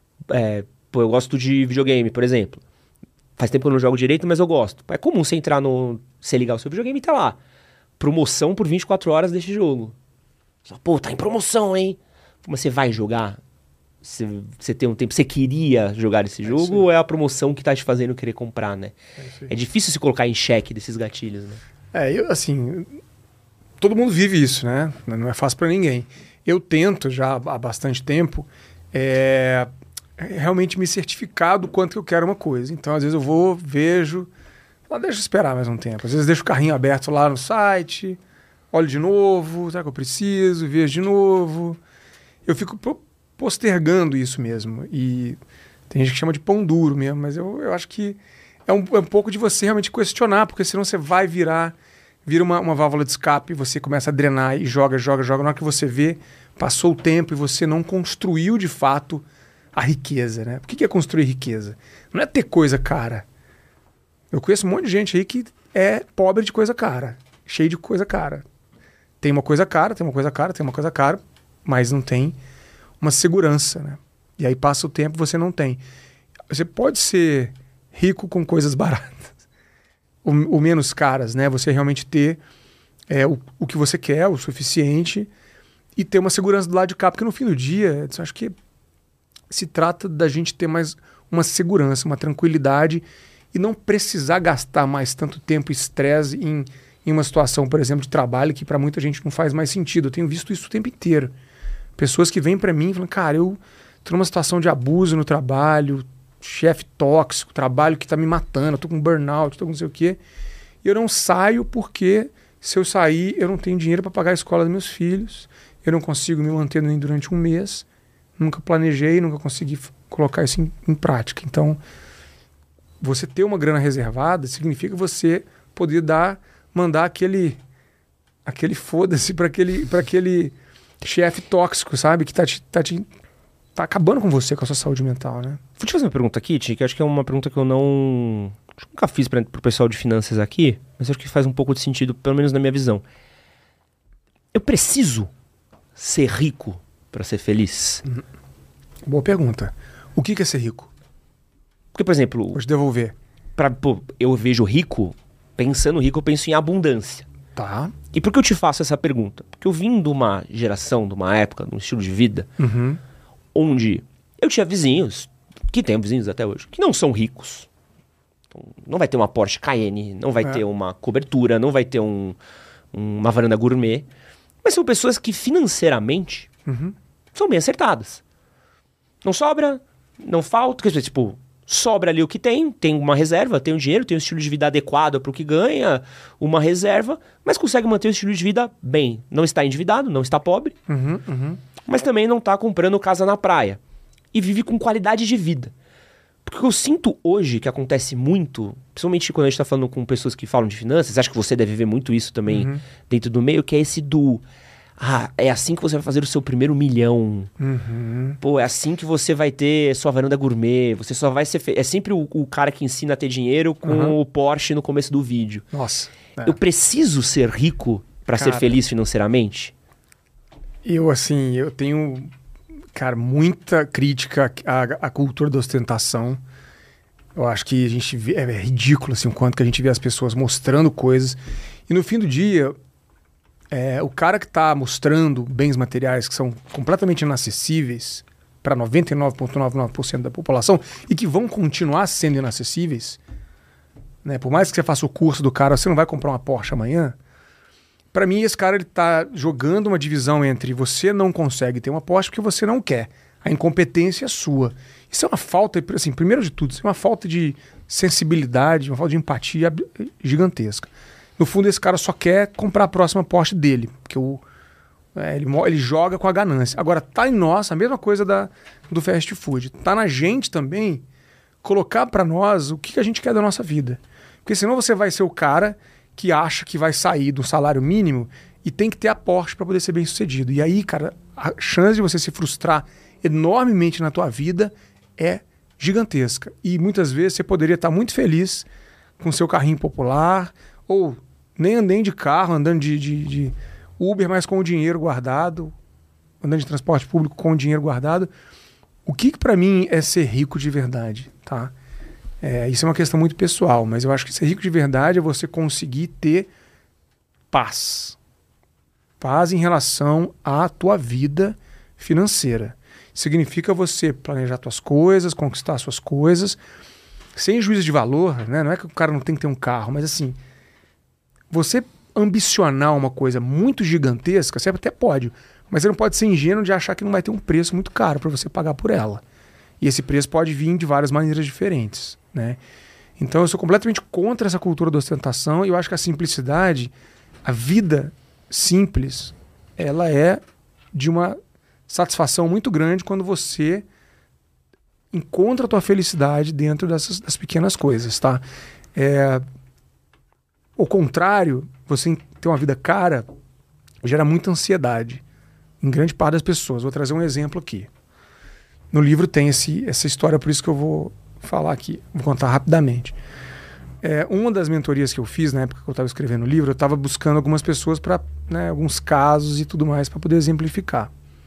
É, pô, eu gosto de videogame, por exemplo. Faz tempo que eu não jogo direito, mas eu gosto. É comum você entrar no... Você ligar o seu videogame e tá lá. Promoção por vinte e quatro horas desse jogo. Você fala, pô, tá em promoção, hein? Mas você vai jogar? Você, você tem um tempo... Você queria jogar esse jogo é ou é a promoção que tá te fazendo querer comprar, né? É, é difícil se colocar em xeque desses gatilhos, né? É, eu, assim... Todo mundo vive isso, né? Não é fácil pra ninguém. Eu tento já há bastante tempo... É... realmente me certificar do quanto que eu quero uma coisa. Então, às vezes eu vou, vejo, lá deixa eu esperar mais um tempo. Às vezes deixo o carrinho aberto lá no site, olho de novo, será que eu preciso? Vejo de novo. Eu fico postergando isso mesmo. E tem gente que chama de pão duro mesmo, mas eu, eu acho que é um, é um pouco de você realmente questionar, porque senão você vai virar, vira uma, uma válvula de escape, você começa a drenar e joga, joga, joga. Na hora que você vê, passou o tempo e você não construiu de fato a riqueza, né? O que é construir riqueza? Não é ter coisa cara. Eu conheço um monte de gente aí que é pobre de coisa cara, cheio de coisa cara. Tem uma coisa cara, tem uma coisa cara, tem uma coisa cara, mas não tem uma segurança, né? E aí passa o tempo e você não tem. Você pode ser rico com coisas baratas, ou, ou menos caras, né? Você realmente ter é, o, o que você quer, o suficiente, e ter uma segurança do lado de cá, porque no fim do dia, eu acho que se trata da gente ter mais uma segurança, uma tranquilidade e não precisar gastar mais tanto tempo e estresse em, em uma situação, por exemplo, de trabalho que para muita gente não faz mais sentido. Eu tenho visto isso o tempo inteiro. Pessoas que vêm para mim e falam, cara, eu tô numa situação de abuso no trabalho, chefe tóxico, trabalho que tá me matando, eu tô com burnout, tô com não sei o quê. E eu não saio porque se eu sair eu não tenho dinheiro para pagar a escola dos meus filhos, eu não consigo me manter nem durante um mês. Nunca planejei, nunca consegui f- colocar isso em, em prática. Então, você ter uma grana reservada significa você poder dar, mandar aquele, aquele foda-se para aquele, para aquele chefe tóxico, sabe? Que tá, te, tá, te, tá acabando com você, com a sua saúde mental, né? Vou te fazer uma pergunta aqui, Ti, que acho que é uma pergunta que eu não... Acho que nunca fiz para o pessoal de finanças aqui, mas acho que faz um pouco de sentido, pelo menos na minha visão. Eu preciso ser rico para ser feliz? Uhum. Boa pergunta. O que é ser rico? Porque, por exemplo... Vou te devolver. Pra, pô, eu vejo rico, pensando rico, eu penso em abundância. Tá. E por que eu te faço essa pergunta? Porque eu vim de uma geração, de uma época, de um estilo de vida, uhum. onde eu tinha vizinhos, que tenho vizinhos até hoje, que não são ricos. Então, não vai ter uma Porsche Cayenne, não vai é. ter uma cobertura, não vai ter um, uma varanda gourmet. Mas são pessoas que financeiramente uhum. são bem acertadas. Não sobra, não falta. Quer dizer, tipo, sobra ali o que tem, tem uma reserva, tem um dinheiro, tem um estilo de vida adequado para o que ganha, uma reserva, mas consegue manter o estilo de vida bem. Não está endividado, não está pobre, Uhum, uhum. mas também não está comprando casa na praia. E vive com qualidade de vida. Porque o que eu sinto hoje, que acontece muito, principalmente quando a gente está falando com pessoas que falam de finanças, acho que você deve ver muito isso também Uhum. dentro do meio, que é esse do... Ah, é assim que você vai fazer o seu primeiro milhão. Uhum. Pô, é assim que você vai ter sua varanda gourmet. Você só vai ser... Fe... É sempre o, o cara que ensina a ter dinheiro com Uhum. o Porsche no começo do vídeo. Nossa. é. Eu preciso ser rico para ser Cara. feliz financeiramente? Eu, assim, eu tenho, cara, muita crítica à, à cultura da ostentação. Eu acho que a gente vê, é ridículo, assim, o quanto que a gente vê as pessoas mostrando coisas. E no fim do dia, é, o cara que está mostrando bens materiais que são completamente inacessíveis para noventa e nove vírgula noventa e nove por cento da população e que vão continuar sendo inacessíveis, né? Por mais que você faça o curso do cara, você não vai comprar uma Porsche amanhã. Para mim, esse cara ele tá jogando uma divisão entre você não consegue ter uma Porsche porque você não quer. A incompetência é sua. Isso é uma falta, assim, primeiro de tudo, isso é uma falta de sensibilidade, uma falta de empatia ab- gigantesca. No fundo, esse cara só quer comprar a próxima Porsche dele, porque o, é, ele, mo- ele joga com a ganância. Agora, tá em nós a mesma coisa da, do fast food. Tá na gente também colocar para nós o que, que a gente quer da nossa vida. Porque senão você vai ser o cara que acha que vai sair do salário mínimo e tem que ter a Porsche para poder ser bem sucedido. E aí, cara, a chance de você se frustrar enormemente na tua vida é gigantesca. E muitas vezes você poderia estar muito feliz com seu carrinho popular, ou nem andando de carro, andando de, de, de Uber, mas com o dinheiro guardado, andando de transporte público com o dinheiro guardado. O que, que para mim é ser rico de verdade, tá? É, isso é uma questão muito pessoal, mas eu acho que ser rico de verdade é você conseguir ter paz. Paz em relação à tua vida financeira. Significa você planejar suas coisas, conquistar suas coisas, sem juízo de valor, né? Não é que o cara não tem que ter um carro, mas assim, você ambicionar uma coisa muito gigantesca, você até pode, mas você não pode ser ingênuo de achar que não vai ter um preço muito caro para você pagar por ela. E esse preço pode vir de várias maneiras diferentes, né? Então eu sou completamente contra essa cultura da ostentação e eu acho que a simplicidade, a vida simples, ela é de uma satisfação muito grande quando você encontra a tua felicidade dentro dessas das pequenas coisas, tá? É, o contrário, você ter uma vida cara gera muita ansiedade em grande parte das pessoas. Vou trazer um exemplo aqui. No livro tem esse, essa história, por isso que eu vou falar aqui, vou contar rapidamente. É, uma das mentorias que eu fiz na época que eu estava escrevendo o livro, eu estava buscando algumas pessoas para, né, alguns casos e tudo mais para poder exemplificar.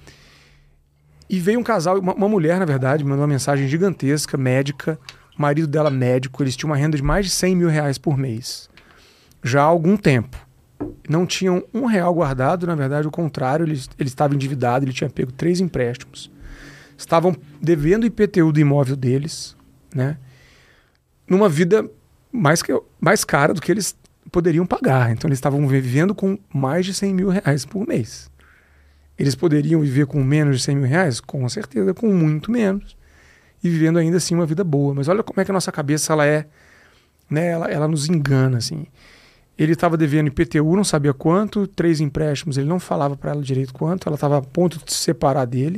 E veio um casal, uma, uma mulher, na verdade, me mandou uma mensagem gigantesca, médica, o marido dela médico, eles tinham uma renda de mais de cem mil reais por mês, já há algum tempo. Não tinham um real guardado, na verdade, o contrário, ele, ele estava endividado, ele tinha pego três empréstimos. Estavam devendo o I P T U do imóvel deles, né? Numa vida mais, que, mais cara do que eles poderiam pagar. Então eles estavam vivendo com mais de cem mil reais por mês. Eles poderiam viver com menos de cem mil reais? Com certeza, com muito menos. E vivendo ainda assim uma vida boa. Mas olha como é que a nossa cabeça ela é, né? ela, ela nos engana, assim. Ele estava devendo I P T U, não sabia quanto, três empréstimos, ele não falava para ela direito quanto, ela estava a ponto de se separar dele.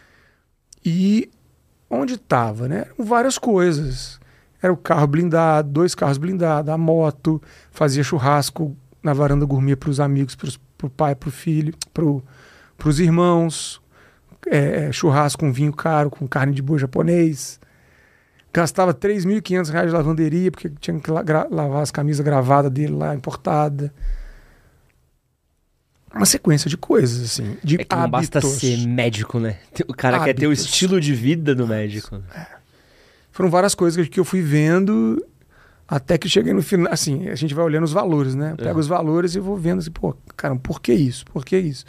E onde estava, né? Eram várias coisas. Era o carro blindado, dois carros blindados, a moto, fazia churrasco na varanda gourmet para os amigos, para o pai, para o filho, para os irmãos, é, churrasco com vinho caro, com carne de boi japonês. Gastava três mil e quinhentos reais de lavanderia, porque tinha que la- lavar as camisas gravadas dele lá, importada. Uma sequência de coisas, assim, de É que não hábitos. basta ser médico, né? O cara quer ter o Hábitos. estilo de vida do médico. Foram várias coisas que eu fui vendo até que cheguei no final. Assim, a gente vai olhando os valores, né? Eu pego É. os valores e vou vendo assim, pô, cara, por que isso? Por que isso?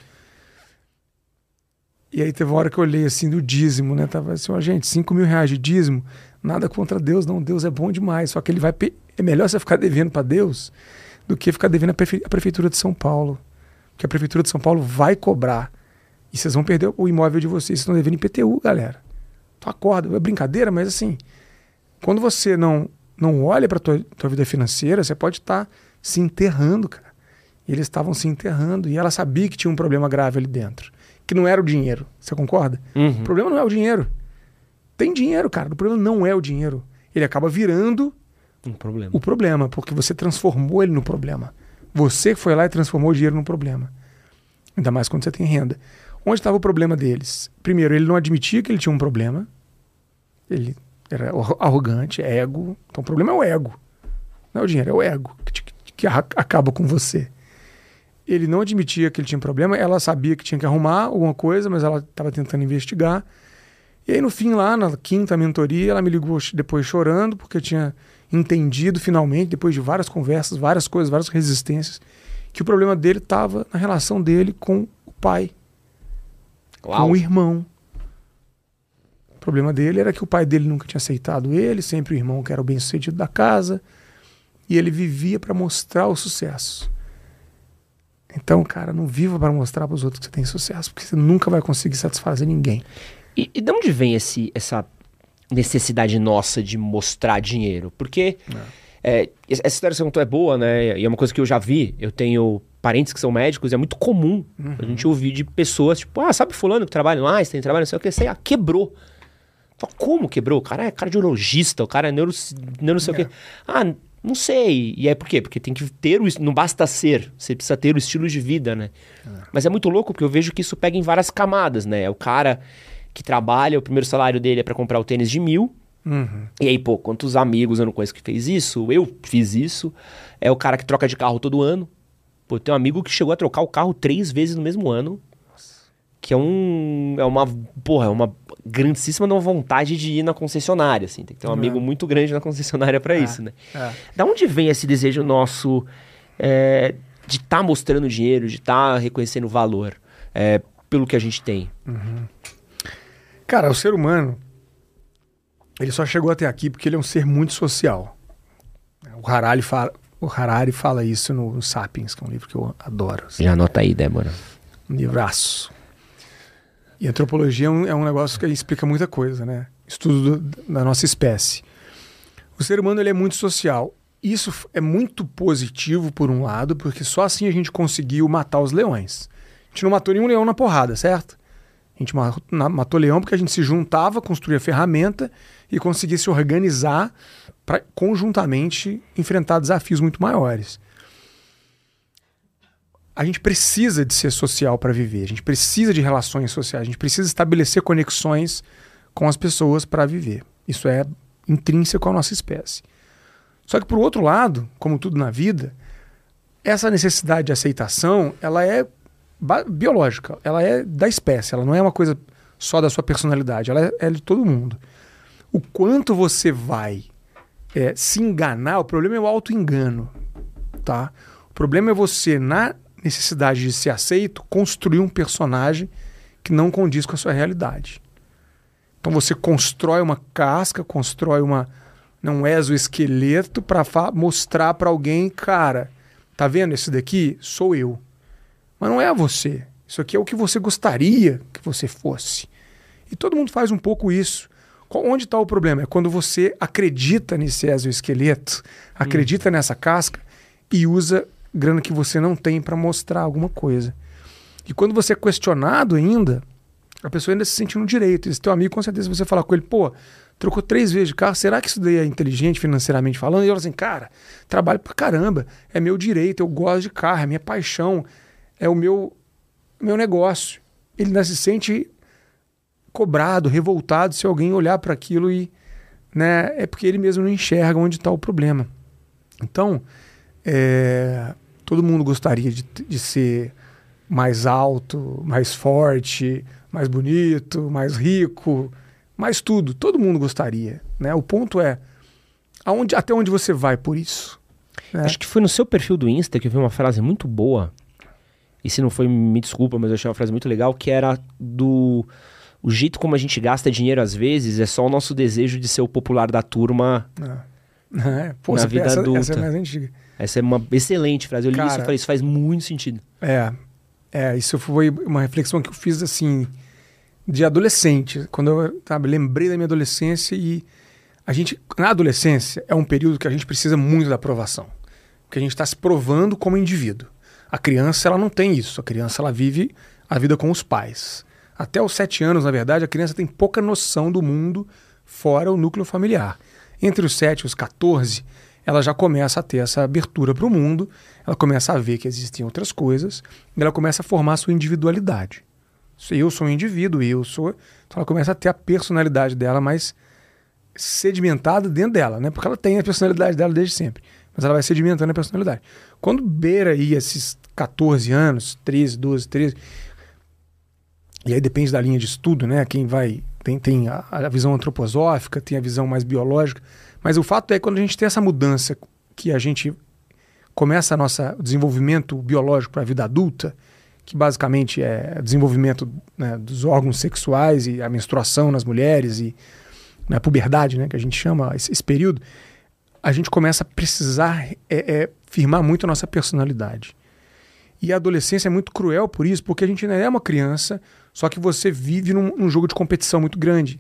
E aí teve uma hora que eu olhei assim do dízimo, né? Tava assim, ó, gente, cinco mil reais de dízimo, nada contra Deus, não. Deus é bom demais. Só que ele vai. Pe... É melhor você ficar devendo para Deus do que ficar devendo a, prefe... a Prefeitura de São Paulo. Porque a Prefeitura de São Paulo vai cobrar. E vocês vão perder o imóvel de vocês. Vocês estão devendo I P T U, galera. Então acorda. É brincadeira, mas assim, Quando você não, não olha para tua, tua vida financeira, você pode estar se enterrando, cara. E eles estavam se enterrando e ela sabia que tinha um problema grave ali dentro. Que não era o dinheiro. Você concorda? Uhum. O problema não é o dinheiro. Tem dinheiro, cara. O problema não é o dinheiro. Ele acaba virando um problema. o problema, porque você transformou ele no problema. Você foi lá e transformou o dinheiro no problema. Ainda mais quando você tem renda. Onde estava o problema deles? Primeiro, ele não admitia que ele tinha um problema. Ele era arrogante, ego. Então o problema é o ego. Não é o dinheiro, é o ego que, que, que acaba com você. Ele não admitia que ele tinha problema, ela sabia que tinha que arrumar alguma coisa, mas ela estava tentando investigar. E aí no fim lá, na quinta mentoria, ela me ligou depois chorando, porque eu tinha entendido finalmente, depois de várias conversas, várias coisas, várias resistências, que o problema dele estava na relação dele com o pai, Uau. com o irmão. O problema dele era que o pai dele nunca tinha aceitado ele, sempre o irmão que era o bem-sucedido da casa, e ele vivia para mostrar o sucesso. Então, cara, não viva para mostrar para os outros que você tem sucesso, porque você nunca vai conseguir satisfazer ninguém. E, e de onde vem esse, essa necessidade nossa de mostrar dinheiro? Porque é. É, essa história que você contou é boa, né? E é uma coisa que eu já vi. Eu tenho parentes que são médicos e é muito comum uhum. a gente ouvir de pessoas, tipo, ah, sabe fulano que trabalha lá, tem trabalho, não sei o que, sei, ah, quebrou. Fala, como quebrou? O cara é cardiologista, o cara é neuro, neuro não sei é. o quê. Ah, não sei. E é por quê? Porque tem que ter o... Não basta ser. Você precisa ter o estilo de vida, né? É. Mas é muito louco porque eu vejo que isso pega em várias camadas, né? É o cara que trabalha, o primeiro salário dele é pra comprar o tênis de mil. Uhum. E aí, pô, quantos amigos eu não conheço que fez isso? Eu fiz isso. É o cara que troca de carro todo ano. Pô, tem um amigo que chegou a trocar o carro três vezes no mesmo ano. Que é um... É uma... Porra, é uma grandíssima vontade de ir na concessionária, assim. Tem que ter um uhum. amigo muito grande na concessionária pra é, isso, né? É. Da onde vem esse desejo nosso é, de estar tá mostrando dinheiro, de estar tá reconhecendo o valor é, pelo que a gente tem? Uhum. Cara, o ser humano, ele só chegou até aqui porque ele é um ser muito social. O Harari fala, o Harari fala isso no, no Sapiens, que é um livro que eu adoro. Assim. Já anota aí, Débora. Um livraço. E antropologia é um, é um negócio que explica muita coisa, né? Estudo do, da nossa espécie. O ser humano ele é muito social. Isso é muito positivo, por um lado, porque só assim a gente conseguiu matar os leões. A gente não matou nenhum leão na porrada, certo? A gente matou leão porque a gente se juntava, construía ferramenta e conseguia se organizar para conjuntamente enfrentar desafios muito maiores. A gente precisa de ser social para viver, a gente precisa de relações sociais, a gente precisa estabelecer conexões com as pessoas para viver. Isso é intrínseco à nossa espécie. Só que, por outro lado, como tudo na vida, essa necessidade de aceitação, ela é biológica, ela é da espécie, ela não é uma coisa só da sua personalidade, ela é, é de todo mundo. O quanto você vai é, se enganar, o problema é o auto-engano, tá? O problema é você, na necessidade de ser aceito, construir um personagem que não condiz com a sua realidade. Então você constrói uma casca, constrói uma, um exoesqueleto para mostrar para alguém, cara, tá vendo esse daqui? Sou eu. Mas não é você. Isso aqui é o que você gostaria que você fosse. E todo mundo faz um pouco isso. Onde está o problema? É quando você acredita nesse exoesqueleto, acredita hum. nessa casca e usa grana que você não tem para mostrar alguma coisa. E quando você é questionado ainda, a pessoa ainda se sente no direito. Esse teu amigo, com certeza, você falar com ele, pô, trocou três vezes de carro, será que isso daí é inteligente financeiramente falando? E ele fala assim, cara, trabalho pra caramba, é meu direito, eu gosto de carro, é minha paixão, é o meu, meu negócio. Ele ainda se sente cobrado, revoltado se alguém olhar para aquilo e, né, é porque ele mesmo não enxerga onde está o problema. Então, é, todo mundo gostaria de, de ser mais alto, mais forte, mais bonito, mais rico, mais tudo. Todo mundo gostaria, né? O ponto é, aonde, até onde você vai por isso? Né? Acho que foi no seu perfil do Insta que eu vi uma frase muito boa, e se não foi, me desculpa, mas eu achei uma frase muito legal, que era do... O jeito como a gente gasta dinheiro às vezes é só o nosso desejo de ser o popular da turma é. É. Pô, na vida essa, adulta. Essa é mais antiga. Essa é uma excelente frase. Eu li Cara, isso e falei, isso faz muito sentido. É, é, isso foi uma reflexão que eu fiz, assim, de adolescente. Quando eu sabe, lembrei da minha adolescência e A gente, na adolescência, é um período que a gente precisa muito da aprovação. Porque a gente está se provando como indivíduo. A criança, ela não tem isso. A criança, ela vive a vida com os pais. Até os sete anos, na verdade, a criança tem pouca noção do mundo fora o núcleo familiar. Entre os sete e os quatorze, ela já começa a ter essa abertura para o mundo, ela começa a ver que existem outras coisas, e ela começa a formar a sua individualidade. Eu sou um indivíduo, eu sou... Então ela começa a ter a personalidade dela mais sedimentada dentro dela, né? Porque ela tem a personalidade dela desde sempre. Mas ela vai sedimentando a personalidade. Quando beira aí esses quatorze anos, treze, doze, treze... E aí depende da linha de estudo, né? Quem vai... Tem, tem a, a visão antroposófica, tem a visão mais biológica. Mas o fato é que quando a gente tem essa mudança, que a gente começa a nossa desenvolvimento biológico para a vida adulta, que basicamente é desenvolvimento, né, dos órgãos sexuais e a menstruação nas mulheres e a puberdade, né, que a gente chama esse, esse período, a gente começa a precisar é, é, firmar muito a nossa personalidade. E a adolescência é muito cruel por isso, porque a gente ainda é uma criança, só que você vive num, num jogo de competição muito grande.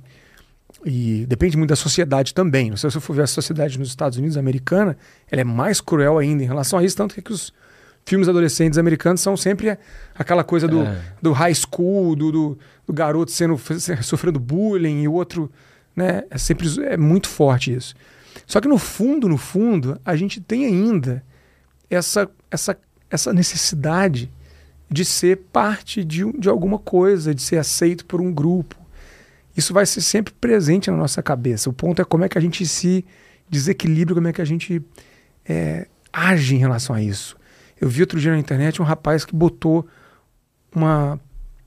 E depende muito da sociedade também. Se você for ver a sociedade nos Estados Unidos americana, ela é mais cruel ainda em relação a isso, tanto que os filmes adolescentes americanos são sempre aquela coisa do, é. do high school, do, do, do garoto sendo, sofrendo bullying e o outro, né? É sempre é muito forte isso. Só que no fundo, no fundo, a gente tem ainda essa, essa, essa necessidade de ser parte de, de alguma coisa, de ser aceito por um grupo. Isso vai ser sempre presente na nossa cabeça. O ponto é como é que a gente se desequilibra, como é que a gente é, age em relação a isso. Eu vi outro dia na internet um rapaz que botou uma,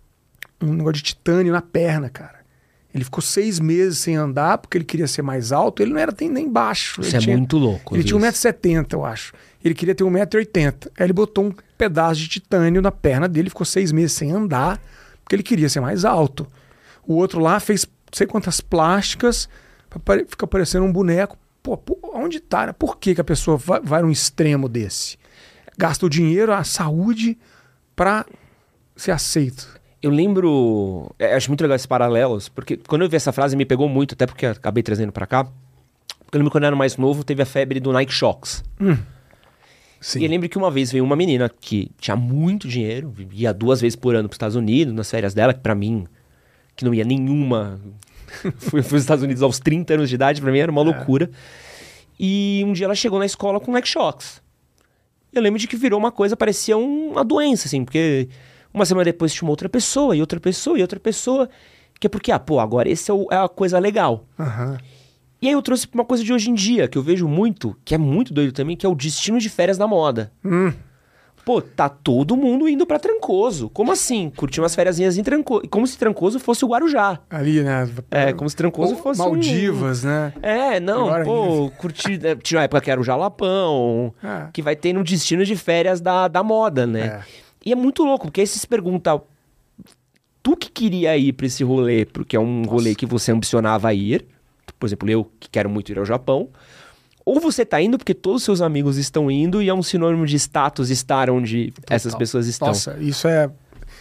um negócio de titânio na perna, cara. Ele ficou seis meses sem andar porque ele queria ser mais alto. Ele não era nem baixo. Isso ele é tinha, muito louco. Ele tinha um metro e setenta, eu acho. Ele queria ter um metro e oitenta. Aí ele botou um pedaço de titânio na perna dele, ficou seis meses sem andar porque ele queria ser mais alto. O outro lá fez não sei quantas plásticas para ficar parecendo um boneco. Pô, pô, onde tá? Por que, que a pessoa vai, vai num extremo desse? Gasta o dinheiro, a saúde para ser aceito. Eu lembro... Eu acho muito legal esses paralelos, porque quando eu vi essa frase me pegou muito, até porque eu acabei trazendo para cá. Porque eu lembro que quando eu era mais novo, teve a febre do Nike Shox. Hum. Sim. E eu lembro que uma vez veio uma menina que tinha muito dinheiro, ia duas vezes por ano para os Estados Unidos, nas férias dela, que para mim... que não ia nenhuma... Fui para os Estados Unidos aos trinta anos de idade, pra mim era uma é. loucura. E um dia ela chegou na escola com Nike Shox. Eu lembro de que virou uma coisa, parecia um, uma doença, assim, porque uma semana depois tinha uma outra pessoa, e outra pessoa, e outra pessoa, que é porque, ah, pô, agora esse é, o, é a coisa legal. Uhum. E aí eu trouxe uma coisa de hoje em dia, que eu vejo muito, que é muito doido também, que é o destino de férias da moda. Hum. Pô, tá todo mundo indo pra Trancoso. Como assim? Curtir umas fériasinhas em Trancoso. Como se Trancoso fosse o Guarujá. Ali, né? É, como se Trancoso Ou fosse Maldivas, um... né? É, não, Agora pô, ainda. curtir... Tinha uma época que era o Jalapão, é. que vai ter no destino de férias da, da moda, né? É. E é muito louco, porque aí você se pergunta... Tu que queria ir pra esse rolê, porque é um Nossa. rolê que você ambicionava ir. Por exemplo, eu que quero muito ir ao Japão. Ou você tá indo porque todos os seus amigos estão indo e é um sinônimo de status estar onde Total. essas pessoas estão. Nossa, isso é...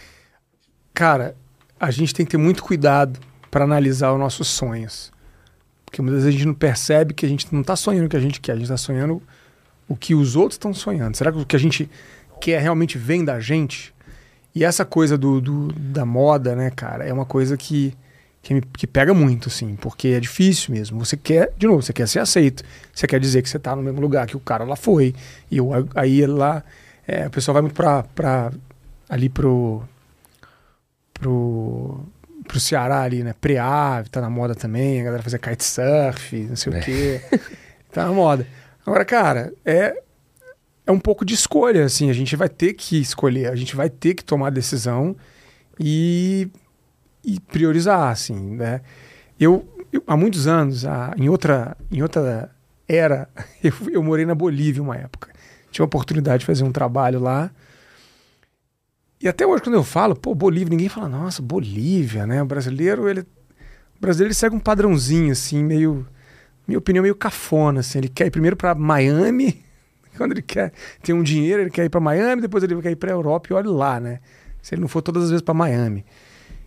Cara, a gente tem que ter muito cuidado para analisar os nossos sonhos. Porque muitas vezes a gente não percebe que a gente não tá sonhando o que a gente quer, a gente tá sonhando o que os outros estão sonhando. Será que o que a gente quer realmente vem da gente? E essa coisa do, do, da moda, né, cara, é uma coisa que... Que, me, que pega muito, assim, porque é difícil mesmo. Você quer, de novo, você quer ser aceito. Você quer dizer que você tá no mesmo lugar que o cara lá foi. E eu, aí lá, é, o pessoal vai muito pra, pra ali pro, pro, pro Ceará ali, né? Pre-ave, tá na moda também. A galera fazer kitesurf, não sei é. o quê. Tá na moda. Agora, cara, é, é um pouco de escolha, assim. A gente vai ter que escolher, a gente vai ter que tomar decisão e... e priorizar, assim, né? Eu, eu há muitos anos, há, em, outra, em outra era, eu, eu morei na Bolívia uma época. Tive a oportunidade de fazer um trabalho lá. E até hoje, quando eu falo, pô, Bolívia, ninguém fala, nossa, Bolívia, né? O brasileiro, ele, o brasileiro ele segue um padrãozinho, assim, meio, minha opinião, meio cafona, assim. Ele quer ir primeiro para Miami, quando ele quer ter um dinheiro, ele quer ir para Miami, depois ele quer ir para Europa e olha lá, né? Se ele não for todas as vezes para Miami.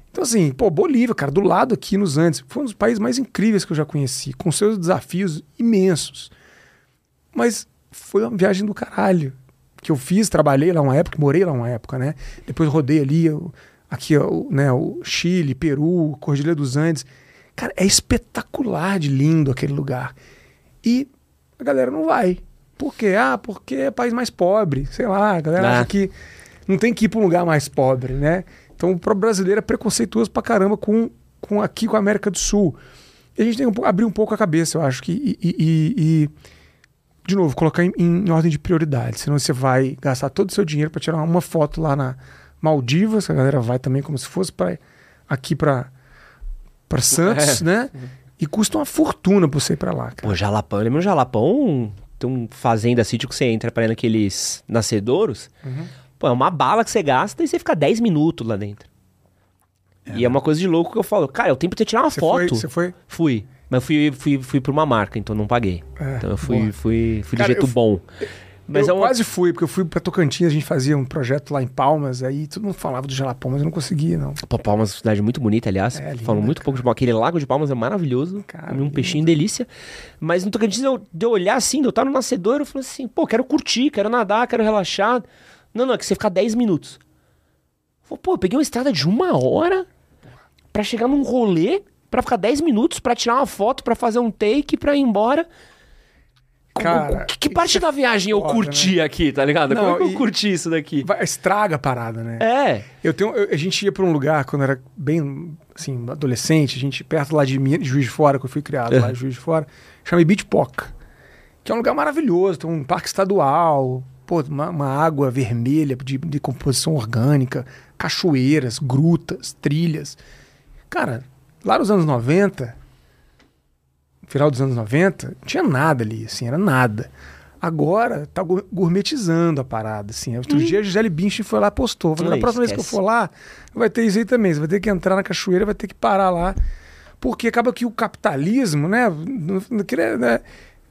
Então assim, pô, Bolívia, cara, do lado aqui nos Andes, foi um dos países mais incríveis que eu já conheci, com seus desafios imensos. Mas foi uma viagem do caralho que eu fiz, trabalhei lá uma época, morei lá uma época, né? Depois rodei ali, eu, aqui, ó, né, o Chile, Peru, Cordilheira dos Andes. Cara, é espetacular de lindo aquele lugar. E a galera não vai. Por quê? Ah, porque é país mais pobre. Sei lá, a galera ah. acha que não tem que ir para um lugar mais pobre, né? Então, para o brasileiro é preconceituoso pra caramba com, com aqui com a América do Sul. E a gente tem que abrir um pouco a cabeça, eu acho que... E, e, e de novo, colocar em, em ordem de prioridade. Senão você vai gastar todo o seu dinheiro para tirar uma foto lá na Maldivas, que a galera vai também como se fosse pra, aqui para para Santos, é. né? E custa uma fortuna pra você ir pra lá, cara. Pô, Jalapão, lembra o Jalapão? Tem um fazenda sítio que você entra pra ir naqueles nascedouros. Uhum. Pô, é uma bala que você gasta e você fica dez minutos lá dentro. É, e é uma coisa de louco que eu falo, cara, é o tempo de você tirar uma você foto. Foi, você foi? Fui. Mas eu fui, fui, fui pra uma marca, então não paguei. É, então eu fui, fui, fui de cara, jeito eu, bom. Mas eu é uma... quase fui, porque eu fui pra Tocantins, a gente fazia um projeto lá em Palmas, aí todo mundo falava do Jalapão, mas eu não conseguia, não. Pô, Palmas é uma cidade muito bonita, aliás. É, linda, falam muito cara. pouco de Palmas. Aquele lago de Palmas é maravilhoso. Cara, um peixinho delícia. Mas no Tocantins, eu, de eu olhar assim, de eu estar no nascedor, eu falei assim, pô, quero curtir, quero nadar, quero relaxar. Não, não, é que você ficar dez minutos. Eu falei, pô, eu peguei uma estrada de uma hora pra chegar num rolê, pra ficar dez minutos, pra tirar uma foto, pra fazer um take, pra ir embora. Cara, que, que parte da viagem eu curti, né? Aqui, tá ligado? Não, Como é que eu curti isso daqui? Vai, estraga a parada, né? É. Eu tenho, eu, a gente ia pra um lugar, quando era bem, assim, adolescente, a gente, perto lá de, de Juiz de Fora, que eu fui criado lá em Juiz de Fora, chama Ibitipoca, que é um lugar maravilhoso, tem um parque estadual, pô, uma, uma água vermelha de, de composição orgânica, cachoeiras, grutas, trilhas. Cara, lá nos anos noventa... final dos anos noventa, não tinha nada ali, assim, era nada. Agora tá gourmetizando a parada, assim. Outro hum. dia a Gisele Bündchen foi lá e postou. Falei, na próxima esquece. vez que eu for lá, vai ter isso aí também. Você vai ter que entrar na cachoeira, vai ter que parar lá. Porque acaba que o capitalismo, né? né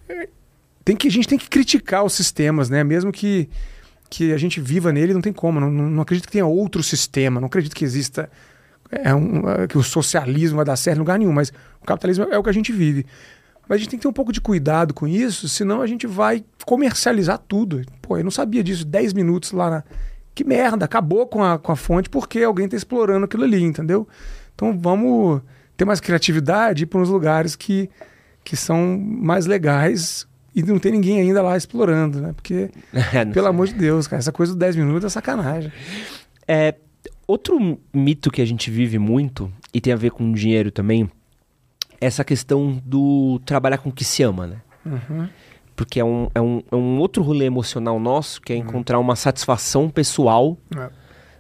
tem que, a gente tem que criticar os sistemas, né? Mesmo que, que a gente viva nele, não tem como. Não, não, não acredito que tenha outro sistema. Não acredito que exista... É um, que o socialismo vai dar certo em lugar nenhum, mas o capitalismo é o que a gente vive. Mas a gente tem que ter um pouco de cuidado com isso, senão a gente vai comercializar tudo. Pô, eu não sabia disso, dez minutos lá na... Que merda, acabou com a, com a fonte porque alguém está explorando aquilo ali, entendeu? Então vamos ter mais criatividade e ir para uns lugares que, que são mais legais e não tem ninguém ainda lá explorando, né? Porque, é, pelo sei. amor de Deus, cara, essa coisa dos dez minutos é sacanagem. É... Outro mito que a gente vive muito, e tem a ver com dinheiro também, é essa questão do trabalhar com o que se ama, né? Uhum. Porque é um, é, um, é um outro rolê emocional nosso, que é encontrar uma satisfação pessoal é.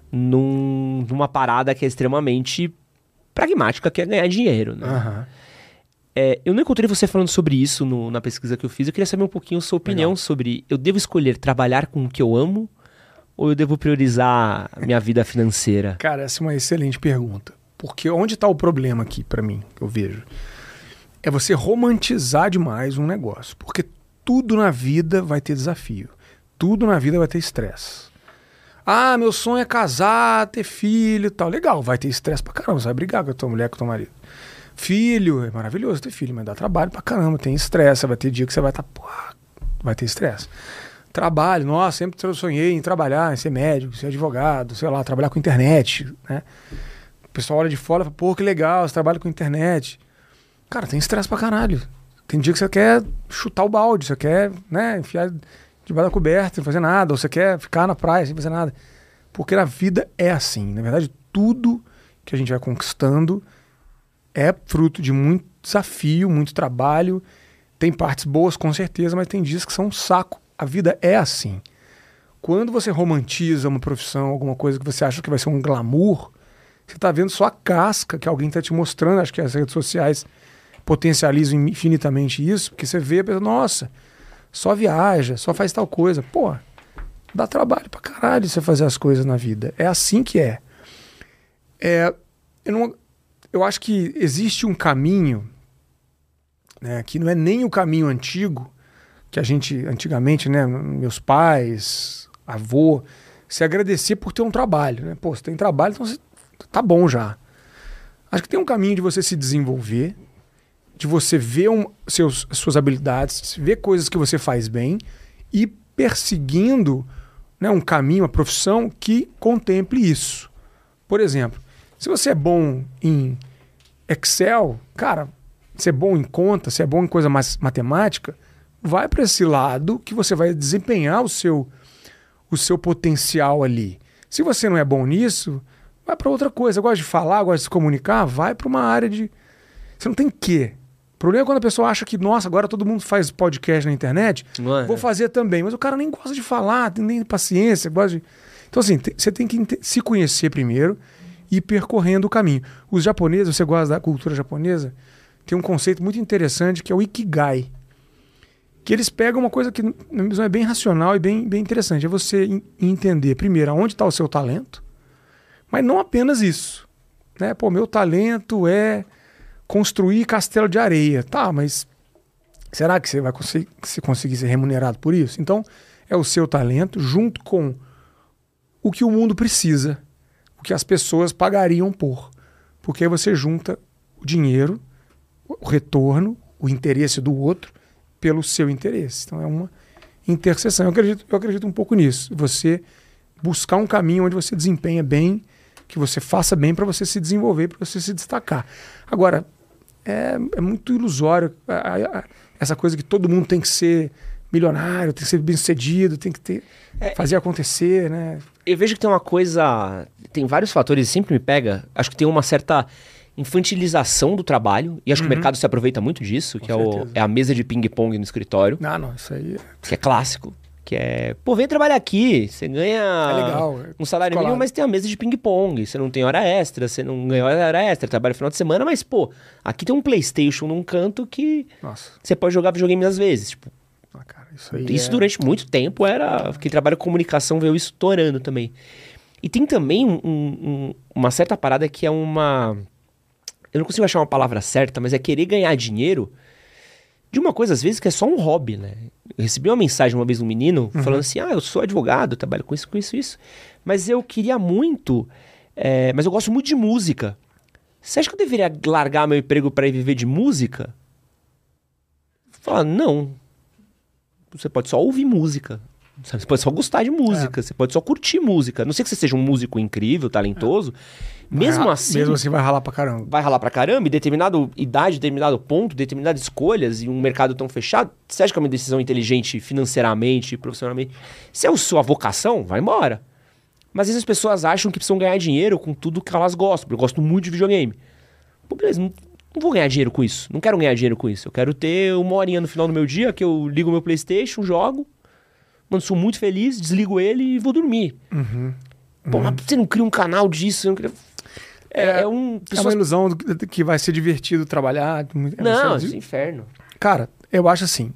num, numa parada que é extremamente pragmática, que é ganhar dinheiro, né? Uhum. É, eu não encontrei você falando sobre isso no, na pesquisa que eu fiz, eu queria saber um pouquinho a sua opinião Legal. sobre, eu devo escolher trabalhar com o que eu amo, ou eu devo priorizar a minha vida financeira? Cara, essa é uma excelente pergunta. Porque onde está o problema aqui, para mim, que eu vejo? É você romantizar demais um negócio. Porque tudo na vida vai ter desafio. Tudo na vida vai ter estresse. Ah, meu sonho é casar, ter filho e tal. Legal, vai ter estresse pra caramba. Você vai brigar com a tua mulher, com o teu marido. Filho, é maravilhoso ter filho, mas dá trabalho pra caramba. Tem estresse, vai ter dia que você vai estar... Tá, vai ter estresse. Trabalho, nossa, sempre sonhei em trabalhar, em ser médico, ser advogado, sei lá, trabalhar com internet, né? O pessoal olha de fora e fala, pô, que legal, você trabalha com internet. Cara, tem estresse pra caralho. Tem dia que você quer chutar o balde, você quer, né, enfiar debaixo da coberta sem fazer nada, ou você quer ficar na praia sem fazer nada. Porque a vida é assim. Na verdade, tudo que a gente vai conquistando é fruto de muito desafio, muito trabalho. Tem partes boas, com certeza, mas tem dias que são um saco. A vida é assim. Quando você romantiza uma profissão, alguma coisa que você acha que vai ser um glamour, você está vendo só a casca que alguém está te mostrando. Acho que as redes sociais potencializam infinitamente isso, porque você vê, pensa, nossa, só viaja, só faz tal coisa. Pô, dá trabalho pra caralho você fazer as coisas na vida. É assim que é. é eu, não, eu acho que existe um caminho, né, que não é nem o caminho antigo, que a gente, antigamente, né, meus pais, avô, se agradecer por ter um trabalho, né? Pô, você tem trabalho, então você tá bom já. Acho que tem um caminho de você se desenvolver, de você ver um, seus, suas habilidades, ver coisas que você faz bem e perseguindo, né, um caminho, uma profissão que contemple isso. Por exemplo, se você é bom em Excel, cara, se é bom em conta, se é bom em coisa mais matemática, vai para esse lado que você vai desempenhar o seu, o seu potencial ali. Se você não é bom nisso, vai para outra coisa. Gosta de falar, gosta de se comunicar, vai para uma área de... Você não tem quê. O problema é quando a pessoa acha que, nossa, agora todo mundo faz podcast na internet, é. vou fazer também. Mas o cara nem gosta de falar, tem nem paciência, gosta de... Então, assim, tem, você tem que se conhecer primeiro e ir percorrendo o caminho. Os japoneses, você gosta da cultura japonesa, tem um conceito muito interessante que é o Ikigai. Que eles pegam uma coisa que, na minha visão, é bem racional e bem, bem interessante. É você in- entender, primeiro, aonde está o seu talento, mas não apenas isso. Né? Pô, meu talento é construir castelo de areia. Tá, mas será que você vai conseguir, se conseguir ser remunerado por isso? Então, é o seu talento junto com o que o mundo precisa, o que as pessoas pagariam por. Porque aí você junta o dinheiro, o retorno, o interesse do outro pelo seu interesse. Então é uma interseção. Eu acredito, eu acredito um pouco nisso. Você buscar um caminho onde você desempenha bem, que você faça bem para você se desenvolver, para você se destacar. Agora, é, é muito ilusório a, a, a, essa coisa que todo mundo tem que ser milionário, tem que ser bem-sucedido, tem que ter, é, fazer acontecer, né? Eu vejo que tem uma coisa... Tem vários fatores, sempre me pega. Acho que tem uma certa infantilização do trabalho, e acho uhum. que o mercado se aproveita muito disso, Com que é, o, é a mesa de ping-pong no escritório. Ah, não, isso aí... Que é clássico. Que é, pô, vem trabalhar aqui, você ganha é legal, um salário mínimo, mas tem a mesa de ping-pong, você não tem hora extra, você não ganha hora extra, trabalha no final de semana, mas, pô, aqui tem um PlayStation num canto que Nossa. Você pode jogar videogame às vezes, tipo... Ah, cara, isso aí isso é... durante muito tempo era... Quem trabalha com comunicação veio estourando também. E tem também um, um, uma certa parada que é uma... Eu não consigo achar uma palavra certa, mas é querer ganhar dinheiro de uma coisa, às vezes, que é só um hobby, né? Eu recebi uma mensagem uma vez de um menino uhum. falando assim, ah, eu sou advogado, trabalho com isso, com isso, isso. Mas eu queria muito... É, mas eu gosto muito de música. Você acha que eu deveria largar meu emprego para ir viver de música? Fala, não. Você pode só ouvir música. Você pode só gostar de música. É. Você pode só curtir música. A não sei que você seja um músico incrível, talentoso. É. Mesmo vai, assim... Mesmo assim vai ralar pra caramba. Vai ralar pra caramba. E determinada idade, determinado ponto, determinadas escolhas e um mercado tão fechado, você acha que é uma decisão inteligente financeiramente, profissionalmente? Se é a sua vocação, vai embora. Mas às vezes as pessoas acham que precisam ganhar dinheiro com tudo que elas gostam. Eu gosto muito de videogame. Pô, beleza, não, não vou ganhar dinheiro com isso. Não quero ganhar dinheiro com isso. Eu quero ter uma horinha no final do meu dia que eu ligo meu PlayStation, jogo. Mano, sou muito feliz, desligo ele e vou dormir. Uhum. Pô, uhum. mas você não cria um canal disso? Você não cria... É, é, um, pessoas... é uma ilusão que vai ser divertido trabalhar. Não, isso é inferno. Cara, eu acho assim.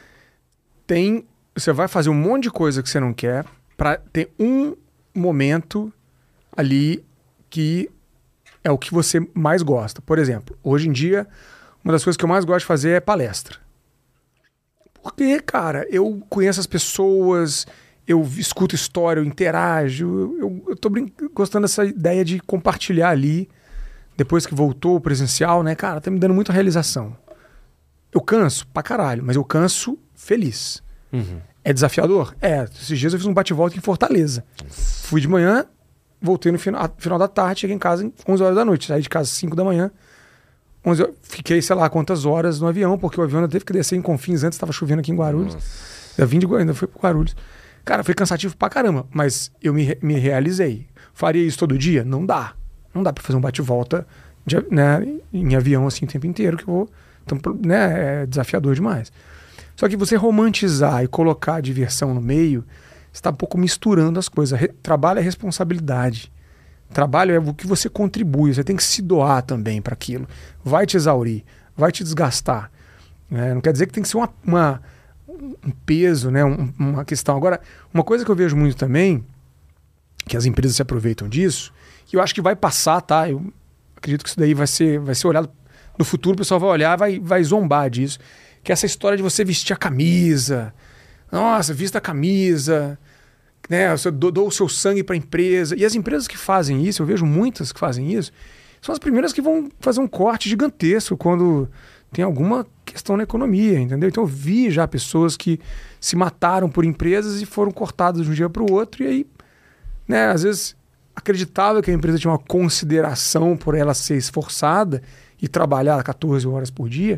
Tem. Você vai fazer um monte de coisa que você não quer pra ter um momento ali que é o que você mais gosta. Por exemplo, hoje em dia, uma das coisas que eu mais gosto de fazer é palestra. Porque, cara, eu conheço as pessoas, eu escuto história, eu interajo, eu, eu, eu tô brin- gostando dessa ideia de compartilhar ali, depois que voltou o presencial, né? Cara, tá me dando muita realização. Eu canso pra caralho, mas eu canso feliz. Uhum. É desafiador? É. Esses dias eu fiz um bate-volta em Fortaleza. Fui de manhã, voltei no final, final da tarde, cheguei em casa às onze horas da noite. Saí de casa às cinco da manhã. onze, fiquei, sei lá, quantas horas no avião, porque o avião ainda teve que descer em Confins antes, estava chovendo aqui em Guarulhos. Nossa. Eu vim de Guarulhos, ainda fui pro Guarulhos. Cara, foi cansativo pra caramba, mas eu me, me realizei. Faria isso todo dia? Não dá. Não dá pra fazer um bate-volta de, né, em avião assim o tempo inteiro, que eu vou... Então, né, é desafiador demais. Só que você romantizar e colocar a diversão no meio, você está um pouco misturando as coisas. Re- trabalho é responsabilidade. Trabalho é o que você contribui. Você tem que se doar também para aquilo. Vai te exaurir, vai te desgastar. É, não quer dizer que tem que ser uma, uma, um peso, né, um, uma questão. Agora, uma coisa que eu vejo muito também, que as empresas se aproveitam disso, e eu acho que vai passar, tá? Eu acredito que isso daí vai ser, vai ser olhado no futuro, o pessoal vai olhar, vai, vai zombar disso. Que é essa história de você vestir a camisa. Nossa, vista a camisa, né? Você dou o seu sangue para a empresa. E as empresas que fazem isso, eu vejo muitas que fazem isso, são as primeiras que vão fazer um corte gigantesco quando tem alguma questão na economia, entendeu? Então eu vi já pessoas que se mataram por empresas e foram cortadas de um dia para o outro, e aí, né, às vezes acreditava que a empresa tinha uma consideração por ela ser esforçada e trabalhar quatorze horas por dia.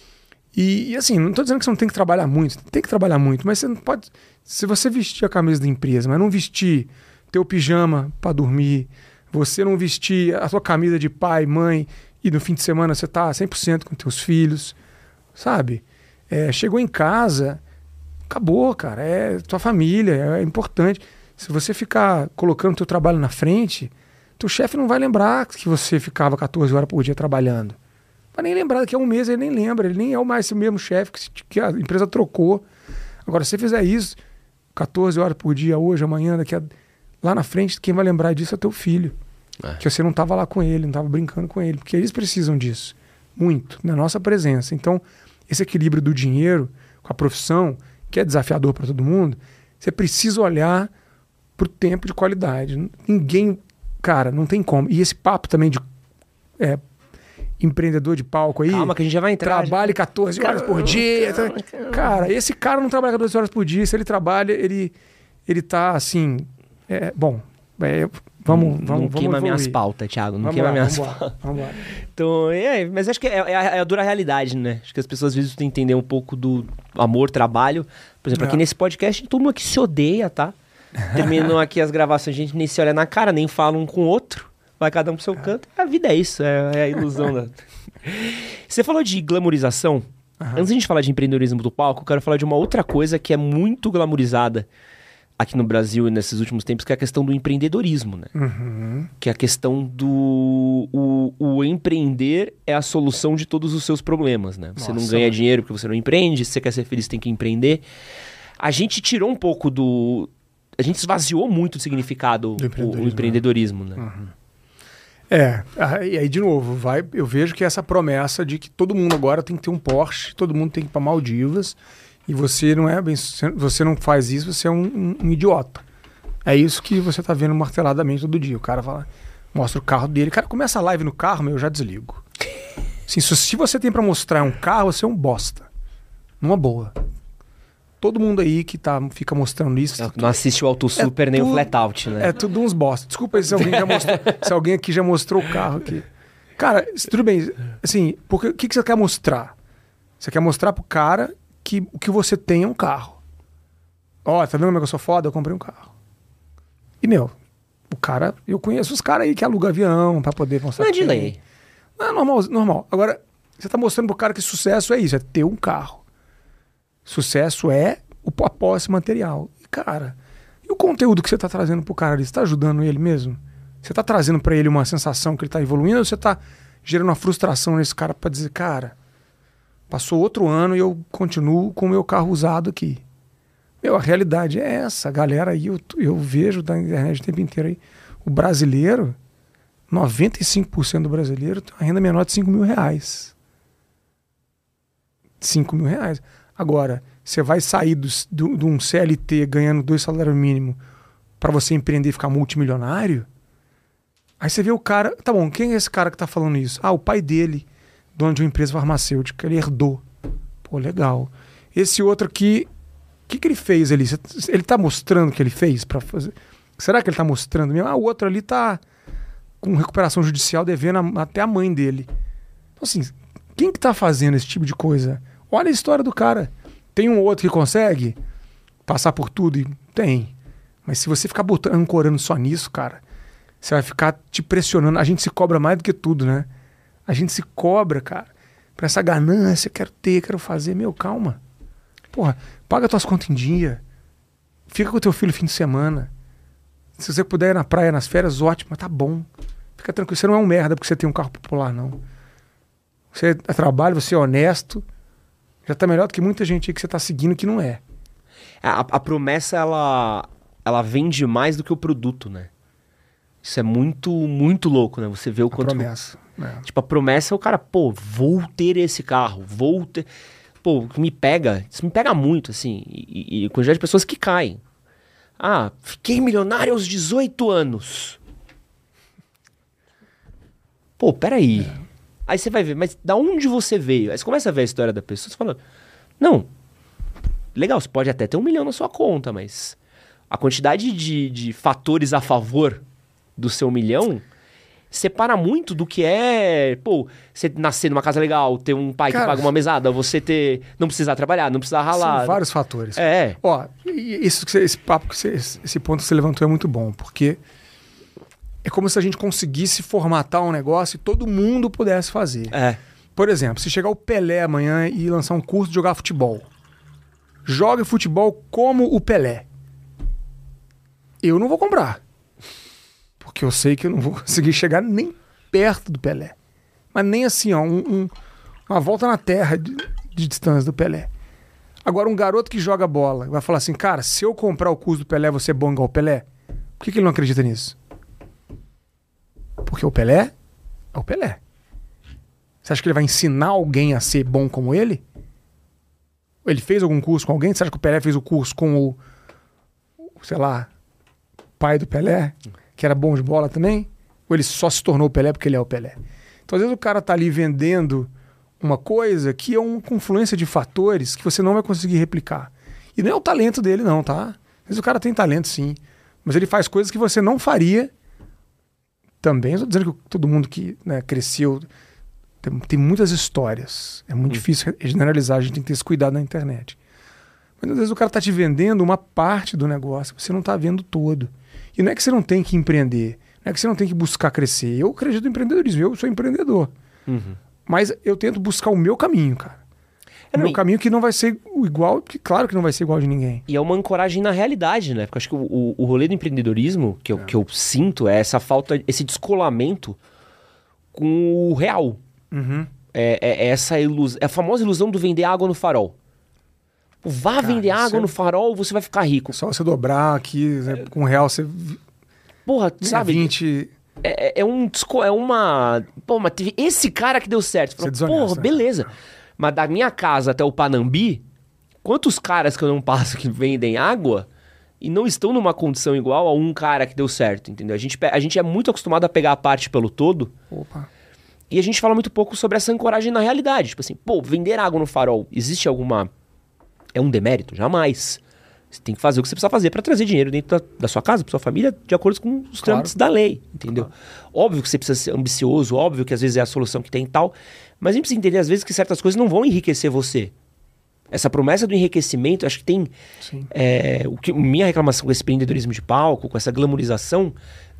E, e assim, não estou dizendo que você não tem que trabalhar muito, tem que trabalhar muito, mas você não pode... Se você vestir a camisa da empresa, mas não vestir teu pijama para dormir, você não vestir a sua camisa de pai, mãe, e no fim de semana você tá cem por cento com teus filhos, sabe? É, chegou em casa, acabou, cara, é tua família, é importante. Se você ficar colocando teu trabalho na frente, teu chefe não vai lembrar que você ficava quatorze horas por dia trabalhando. Vai nem lembrar, daqui a um mês ele nem lembra, ele nem é mais o mesmo chefe que, que a empresa trocou. Agora, se você fizer isso, quatorze horas por dia, hoje, amanhã, daqui a... lá na frente, quem vai lembrar disso é teu filho. É. Que você não estava lá com ele, não estava brincando com ele, porque eles precisam disso, muito, na nossa presença. Então, esse equilíbrio do dinheiro com a profissão, que é desafiador para todo mundo, você precisa olhar pro tempo de qualidade. Ninguém, cara, não tem como. E esse papo também de é, empreendedor de palco aí... Calma que a gente já vai entrar. Trabalhe quatorze horas por dia. Calma, calma. Cara, esse cara não trabalha quatorze horas por dia. Se ele trabalha, ele, ele tá assim... É, bom, é, vamos, vamos, não vamos queima evoluir. minhas pautas, Thiago. Não vamos queima lá, minhas vamos pautas. Lá, vamos lá. Então, é, mas acho que é, é, a, é a dura realidade, né? Acho que as pessoas às vezes têm que entender um pouco do amor, trabalho. Por exemplo, é. aqui nesse podcast, todo mundo aqui se odeia, tá? Terminam aqui as gravações, a gente nem se olha na cara, nem fala um com o outro. Vai cada um pro seu canto. A vida é isso, é, é a ilusão da... Você falou de glamorização. Uhum. Antes de a gente falar de empreendedorismo do palco, eu quero falar de uma outra coisa que é muito glamorizada aqui no Brasil e nesses últimos tempos, que é a questão do empreendedorismo, né? Uhum. Que é a questão do... O, o empreender é a solução de todos os seus problemas, né? Você Nossa, não ganha mano. dinheiro porque você não empreende, se você quer ser feliz, tem que empreender. A gente tirou um pouco do... A gente esvaziou muito o significado do empreendedorismo, o, o empreendedorismo né? Uhum. É, e aí de novo, vai, eu vejo que essa promessa de que todo mundo agora tem que ter um Porsche, todo mundo tem que ir para Maldivas, e você não é bem, você não faz isso, você é um, um, um idiota. É isso que você tá vendo marteladamente todo dia. O cara fala, mostra o carro dele, cara, começa a live no carro, meu, eu já desligo. Assim, se você tem para mostrar um carro, você é um bosta. Numa boa. Todo mundo aí que tá, fica mostrando isso... Não, não assiste o Auto Super é nem tudo, o Flat Out, né? É tudo uns bosta. Desculpa aí se alguém, já mostrou, se alguém aqui já mostrou o carro aqui. Cara, tudo bem. Assim, porque o que, que você quer mostrar? Você quer mostrar pro cara que o que você tem é um carro. Ó, tá vendo como é que eu sou foda? Eu comprei um carro. E, meu, o cara... Eu conheço os caras aí que alugam avião pra poder mostrar... Não é de lei. Não, é normal, normal. Agora, você tá mostrando pro cara que sucesso é isso, é ter um carro. Sucesso é a posse material. E, cara, e o conteúdo que você está trazendo pro cara ali? Você está ajudando ele mesmo? Você está trazendo para ele uma sensação que ele está evoluindo ou você está gerando uma frustração nesse cara para dizer, cara, passou outro ano e eu continuo com o meu carro usado aqui? Meu, a realidade é essa. A galera aí, eu, eu vejo da internet o tempo inteiro aí, o brasileiro, noventa e cinco por cento do brasileiro tem uma renda menor de cinco mil reais. cinco mil reais. Agora, você vai sair do, do, de um C L T ganhando dois salários mínimos para você empreender e ficar multimilionário? Aí você vê o cara... Tá bom, quem é esse cara que tá falando isso? Ah, o pai dele, dono de uma empresa farmacêutica. Ele herdou. Pô, legal. Esse outro aqui, o que, que ele fez ali? Ele tá mostrando o que ele fez para fazer? Será que ele tá mostrando mesmo? Ah, o outro ali tá com recuperação judicial devendo a, até a mãe dele. Então, assim, quem que tá fazendo esse tipo de coisa? Olha a história do cara. Tem um outro que consegue passar por tudo? E tem. Mas se você ficar botando, ancorando só nisso, cara, você vai ficar te pressionando. A gente se cobra mais do que tudo, né? A gente se cobra, cara, pra essa ganância. Quero ter, quero fazer. Meu, calma. Porra, paga tuas contas em dia. Fica com o teu filho fim de semana. Se você puder ir na praia, nas férias, ótimo. Mas tá bom. Fica tranquilo. Você não é um merda porque você tem um carro popular, não. Você é trabalho, você é honesto. Já tá melhor do que muita gente aí que você tá seguindo que não é. A, a promessa, ela, ela vende mais do que o produto, né? Isso é muito, muito louco, né? Você vê o a quanto... promessa. Que, é. Tipo, a promessa é o cara, pô, vou ter esse carro, vou ter... Pô, o que me pega, isso me pega muito, assim, e, e a quantidade de pessoas que caem. Ah, fiquei milionário aos dezoito anos. Pô, peraí. É. Aí você vai ver, mas da onde você veio? Aí você começa a ver a história da pessoa, você fala, não, legal, você pode até ter um milhão na sua conta, mas a quantidade de, de fatores a favor do seu milhão separa muito do que é, pô, você nascer numa casa legal, ter um pai Cara, que paga uma mesada, você ter, não precisar trabalhar, não precisar ralar. São vários fatores. É. Ó, isso, esse papo, esse ponto que você levantou é muito bom, porque é como se a gente conseguisse formatar um negócio e todo mundo pudesse fazer. É. Por exemplo, se chegar o Pelé amanhã e lançar um curso de jogar futebol, jogue futebol como o Pelé. Eu não vou comprar. Porque eu sei que eu não vou conseguir chegar nem perto do Pelé. Mas nem assim, ó, um, um, uma volta na terra de, de distância do Pelé. Agora, um garoto que joga bola vai falar assim, cara, se eu comprar o curso do Pelé, vou ser bom igual o Pelé? Por que, que ele não acredita nisso? Porque o Pelé é o Pelé. Você acha que ele vai ensinar alguém a ser bom como ele? Ele fez algum curso com alguém? Você acha que o Pelé fez o curso com o, sei lá, pai do Pelé? Que era bom de bola também? Ou ele só se tornou o Pelé porque ele é o Pelé? Então, às vezes, o cara tá ali vendendo uma coisa que é uma confluência de fatores que você não vai conseguir replicar. E não é o talento dele, não, tá? Às vezes o cara tem talento, sim. Mas ele faz coisas que você não faria também. Eu tô dizendo que todo mundo que, né, cresceu... Tem, tem muitas histórias. É muito hum. difícil generalizar. A gente tem que ter esse cuidado na internet. Mas, às vezes, o cara tá te vendendo uma parte do negócio. Você não tá vendo todo. E não é que você não tem que empreender, não é que você não tem que buscar crescer. Eu acredito no empreendedorismo, eu sou empreendedor. Uhum. Mas eu tento buscar o meu caminho, cara. É o meu caminho que não vai ser igual, que claro que não vai ser igual de ninguém. E é uma ancoragem na realidade, né? Porque eu acho que o, o rolê do empreendedorismo, que eu, é. que eu sinto, é essa falta, esse descolamento com o real. Uhum. É, é, é essa ilusão, é a famosa ilusão do vender água no farol. Vá Cara, vender água é... no farol, você vai ficar rico. Só você dobrar aqui, né, com um real você... Porra, sabe? vinte... É, é um... É uma... Pô, mas teve esse cara que deu certo. Você falou, porra, né? Beleza. Mas da minha casa até o Panambi, quantos caras que eu não passo que vendem água e não estão numa condição igual a um cara que deu certo, entendeu? A gente, a gente é muito acostumado a pegar a parte pelo todo. Opa. E a gente fala muito pouco sobre essa ancoragem na realidade. Tipo assim, pô, vender água no farol, existe alguma... É um demérito? Jamais. Você tem que fazer o que você precisa fazer para trazer dinheiro dentro da, da sua casa, para sua família, de acordo com os trâmites claro. da lei, entendeu? Claro. Óbvio que você precisa ser ambicioso, óbvio que às vezes é a solução que tem e tal, mas a gente precisa entender às vezes que certas coisas não vão enriquecer você. Essa promessa do enriquecimento, acho que tem... É, o que, minha reclamação com esse empreendedorismo de palco, com essa glamorização,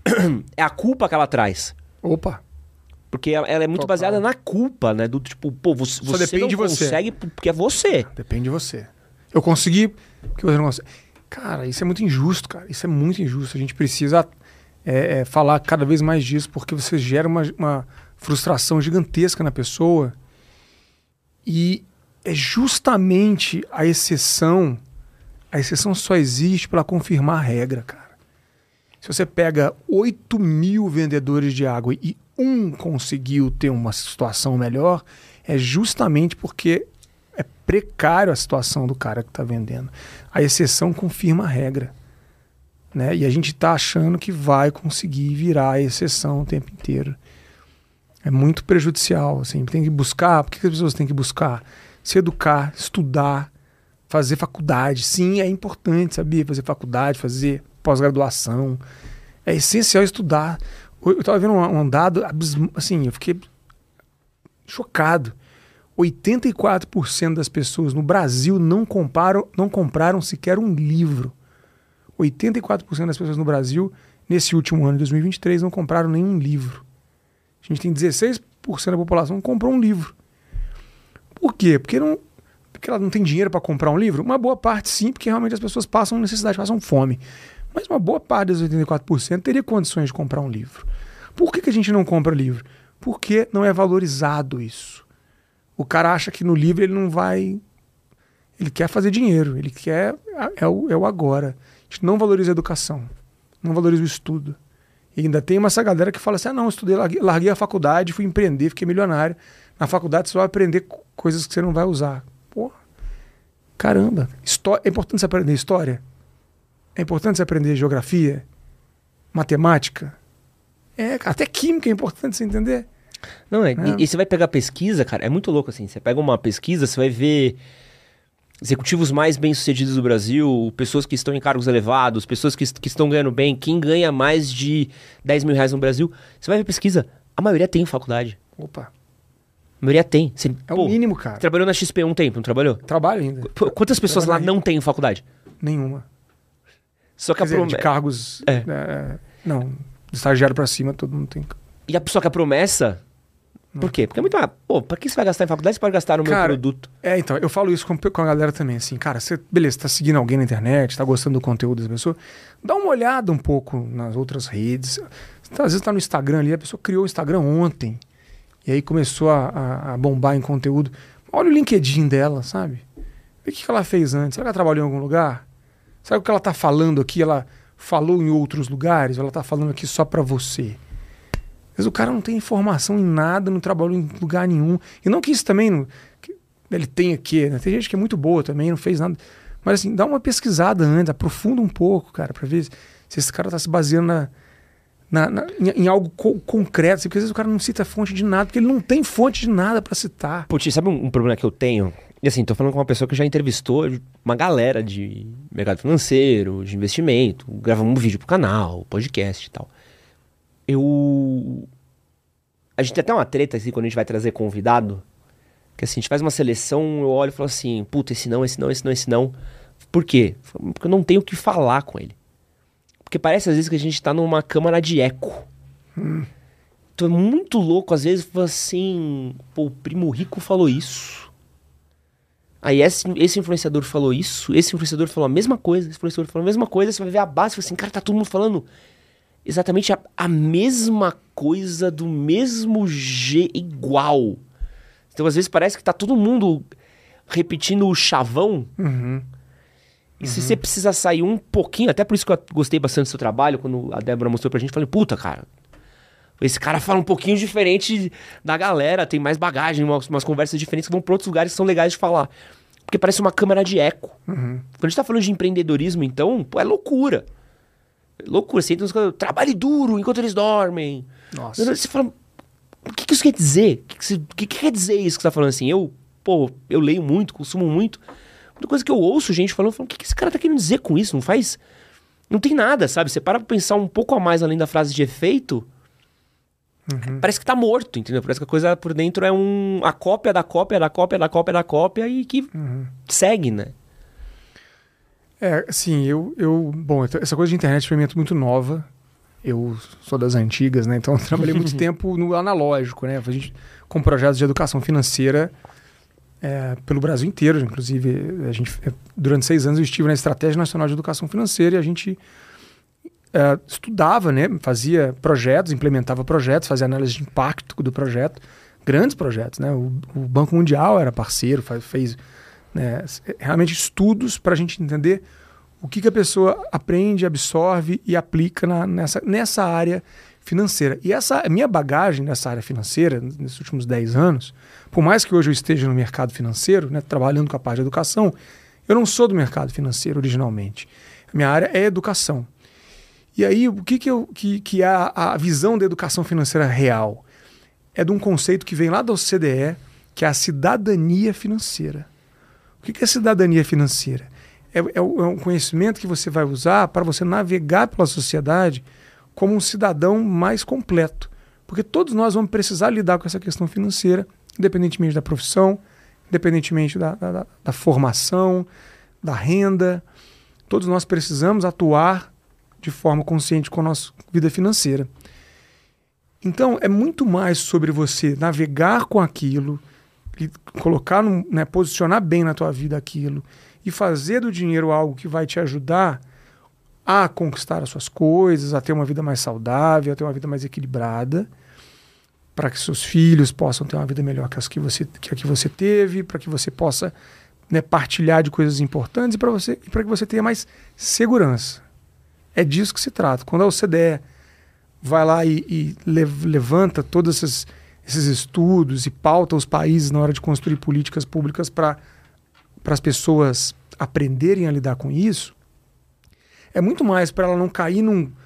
é a culpa que ela traz. Opa! Porque ela, ela é muito Total. baseada na culpa, né? Do tipo, pô, você, você depende não de você. consegue porque é você. Depende de você. Eu consegui, porque você não consegue. Cara, isso é muito injusto, cara. Isso é muito injusto. A gente precisa é, é, falar cada vez mais disso, porque você gera uma, uma frustração gigantesca na pessoa. E é justamente a exceção. A exceção só existe para confirmar a regra, cara. Se você pega oito mil vendedores de água e um conseguiu ter uma situação melhor, é justamente porque é precário a situação do cara que está vendendo. A exceção confirma a regra. Né? E a gente está achando que vai conseguir virar a exceção o tempo inteiro. É muito prejudicial. Assim. Tem que buscar. Por que as pessoas têm que buscar? Se educar, estudar, fazer faculdade. Sim, é importante, sabia? Fazer faculdade, fazer pós-graduação. É essencial estudar. Eu estava vendo um, um dado, assim, eu fiquei chocado. oitenta e quatro por cento das pessoas no Brasil não compraram, não compraram sequer um livro. oitenta e quatro por cento das pessoas no Brasil, nesse último ano de dois mil e vinte e três, não compraram nenhum livro. A gente tem dezesseis por cento da população que comprou um livro. Por quê? Porque, não, porque ela não tem dinheiro para comprar um livro? Uma boa parte sim, porque realmente as pessoas passam necessidade, passam fome. Mas uma boa parte dos oitenta e quatro por cento teria condições de comprar um livro. Por que, que a gente não compra livro? Porque não é valorizado isso. O cara acha que no livro ele não vai... Ele quer fazer dinheiro, ele quer... É o, é o agora. A gente não valoriza a educação, não valoriza o estudo. E ainda tem uma essa galera que fala assim, ah não, eu estudei, larguei, larguei a faculdade, fui empreender, fiquei milionário. Na faculdade você vai aprender coisas que você não vai usar. Pô, caramba. Histó- é importante você aprender história? É importante você aprender geografia? Matemática? É, até química é importante você entender. Não, é, É. E, e você vai pegar pesquisa, cara, é muito louco assim. Você pega uma pesquisa, você vai ver executivos mais bem-sucedidos do Brasil, pessoas que estão em cargos elevados, pessoas que, que estão ganhando bem, quem ganha mais de dez mil reais no Brasil. Você vai ver pesquisa, a maioria tem faculdade. Opa. A maioria tem. Você, É pô, o mínimo, cara. trabalhou na X P um tempo, não trabalhou? Trabalho ainda. Pô, quantas pessoas lá Trabalho não têm faculdade? Nenhuma. Só que Quer a dizer, promessa... de cargos... É. é, não, de estagiário pra cima, todo mundo tem... E a pessoa que a promessa... Por quê? Porque é muito... Ah, pô, pra que você vai gastar em faculdade? Você pode gastar no Cara, meu produto. É, então, eu falo isso com, com a galera também, assim, cara, você, beleza, você tá seguindo alguém na internet, tá gostando do conteúdo da pessoa, dá uma olhada um pouco nas outras redes. Você tá, às vezes tá no Instagram ali, a pessoa criou o Instagram ontem, e aí começou a, a, a bombar em conteúdo. Olha o LinkedIn dela, sabe? Vê o que, que ela fez antes. Será que ela trabalhou em algum lugar? Sabe o que ela tá falando aqui? Ela falou em outros lugares? Ou ela tá falando aqui só pra você? Às vezes o cara não tem informação em nada, não trabalhou em lugar nenhum. E não que isso também... Não, que ele tenha que... Né? Tem gente que é muito boa também, não fez nada. Mas assim, dá uma pesquisada antes, aprofunda um pouco, cara, pra ver se esse cara tá se baseando na, na, na, em, em algo co concreto. Assim, porque às vezes o cara não cita fonte de nada, porque ele não tem fonte de nada pra citar. Putz, sabe um, um problema que eu tenho? E assim, tô falando com uma pessoa que já entrevistou uma galera de mercado financeiro, de investimento, gravamos um vídeo pro canal, podcast e tal. Eu... A gente tem até uma treta, assim, quando a gente vai trazer convidado, que assim, a gente faz uma seleção, eu olho e falo assim, puta, esse não, esse não, esse não, esse não. Por quê? Porque eu não tenho o que falar com ele. Porque parece às vezes que a gente tá numa câmara de eco. Hum. Então é muito louco, às vezes, fala assim, pô, o primo rico falou isso. Aí esse, esse influenciador falou isso, esse influenciador falou a mesma coisa, esse influenciador falou a mesma coisa, você vai ver a base e fala assim, cara, tá todo mundo falando exatamente a, a mesma coisa, do mesmo G igual. Então às vezes parece que tá todo mundo repetindo o chavão. Uhum. E se você precisa sair um pouquinho, até por isso que eu gostei bastante do seu trabalho, quando a Débora mostrou pra gente, eu falei, puta, cara, esse cara fala um pouquinho diferente da galera, tem mais bagagem, umas, umas conversas diferentes que vão pra outros lugares que são legais de falar. Porque parece uma câmara de eco. Uhum. Quando a gente tá falando de empreendedorismo, então, pô, é loucura. É loucura. Você entra nos caras, trabalhe duro enquanto eles dormem. Nossa. Você fala, o que, que isso quer dizer? O que, que, você, o que, que quer dizer isso que você tá falando assim? Eu, pô, eu leio muito, consumo muito. Muita coisa que eu ouço gente falando, eu falo, o que, que esse cara tá querendo dizer com isso? Não faz... Não tem nada, sabe? Você para pra pensar um pouco a mais além da frase de efeito... Uhum. Parece que tá morto, entendeu? Parece que a coisa por dentro é um... a cópia da cópia da cópia da cópia da cópia e que Uhum. segue, né? É, assim, eu, eu... Bom, essa coisa de internet pra mim é muito nova. Eu sou das antigas, né? Então eu trabalhei muito tempo no analógico, né? A gente, com projetos de educação financeira é, pelo Brasil inteiro. Inclusive, a gente, durante seis anos eu estive na Estratégia Nacional de Educação Financeira e a gente... Uh, estudava, né? Fazia projetos, implementava projetos, fazia análise de impacto do projeto, grandes projetos, né? O, o Banco Mundial era parceiro, faz, fez né, realmente estudos para a gente entender o que, que a pessoa aprende, absorve e aplica na, nessa, nessa área financeira. E essa a minha bagagem nessa área financeira, nesses últimos dez anos, por mais que hoje eu esteja no mercado financeiro, né, trabalhando com a parte de educação, eu não sou do mercado financeiro originalmente. A minha área é educação. E aí, o que, que, eu, que, que é a, a visão da educação financeira real? É de um conceito que vem lá da O C D E, que é a cidadania financeira. O que, que é cidadania financeira? É, é, é um conhecimento que você vai usar para você navegar pela sociedade como um cidadão mais completo. Porque todos nós vamos precisar lidar com essa questão financeira, independentemente da profissão, independentemente da, da, da formação, da renda. Todos nós precisamos atuar de forma consciente com a nossa vida financeira. Então, é muito mais sobre você navegar com aquilo, e colocar, num, né, posicionar bem na tua vida aquilo e fazer do dinheiro algo que vai te ajudar a conquistar as suas coisas, a ter uma vida mais saudável, a ter uma vida mais equilibrada, para que seus filhos possam ter uma vida melhor que, as que, você, que a que você teve, para que você possa, né, partilhar de coisas importantes e para você, e para que você tenha mais segurança. É disso que se trata. Quando a O C D E vai lá e, e levanta todos esses, esses estudos e pauta os países na hora de construir políticas públicas para as pessoas aprenderem a lidar com isso, é muito mais para ela não cair num,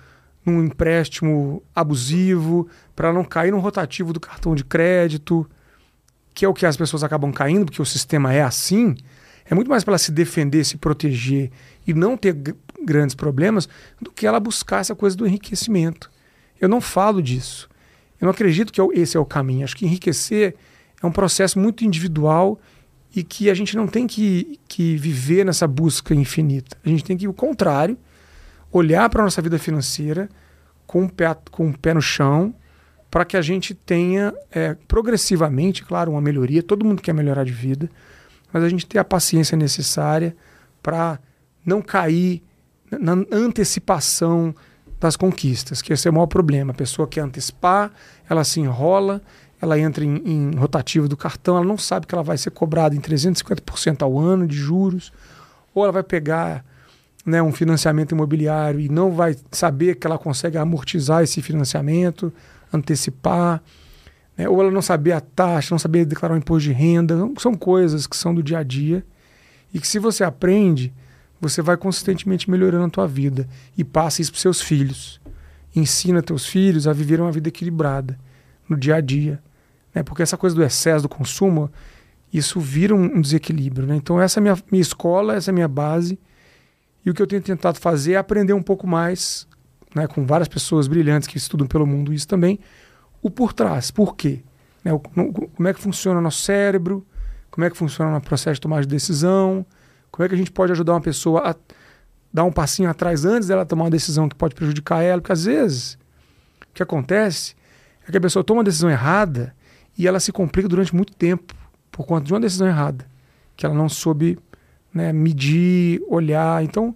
num empréstimo abusivo, para ela não cair no rotativo do cartão de crédito, que é o que as pessoas acabam caindo, porque o sistema é assim. É muito mais para ela se defender, se proteger e não ter g- grandes problemas do que ela buscar essa coisa do enriquecimento. Eu não falo disso. Eu não acredito que esse é o caminho. Acho que enriquecer é um processo muito individual e que a gente não tem que, que viver nessa busca infinita. A gente tem que, ao contrário, olhar para a nossa vida financeira com o pé, com o pé no chão, para que a gente tenha é, progressivamente, claro, uma melhoria. Todo mundo quer melhorar de vida, mas a gente ter a paciência necessária para não cair na antecipação das conquistas, que esse é o maior problema. A pessoa quer antecipar, ela se enrola, ela entra em, em rotativo do cartão, ela não sabe que ela vai ser cobrada em trezentos e cinquenta por cento ao ano de juros, ou ela vai pegar, né, um financiamento imobiliário e não vai saber que ela consegue amortizar esse financiamento, antecipar, né, ou ela não saber a taxa, não saber declarar o imposto de renda. São coisas que são do dia a dia e que, se você aprende, você vai consistentemente melhorando a tua vida e passa isso para os seus filhos. Ensina teus filhos a viver uma vida equilibrada no dia a dia, né? Porque essa coisa do excesso do consumo, isso vira um, um desequilíbrio, né? Então essa é a minha, minha escola, essa é a minha base, e o que eu tenho tentado fazer é aprender um pouco mais, né, com várias pessoas brilhantes que estudam pelo mundo isso também, o por trás, por quê? Né? O, como é que funciona o nosso cérebro, como é que funciona o processo de tomar de decisão, como é que a gente pode ajudar uma pessoa a dar um passinho atrás antes dela tomar uma decisão que pode prejudicar ela, porque às vezes o que acontece é que a pessoa toma uma decisão errada e ela se complica durante muito tempo por conta de uma decisão errada, que ela não soube, né, medir, olhar. Então,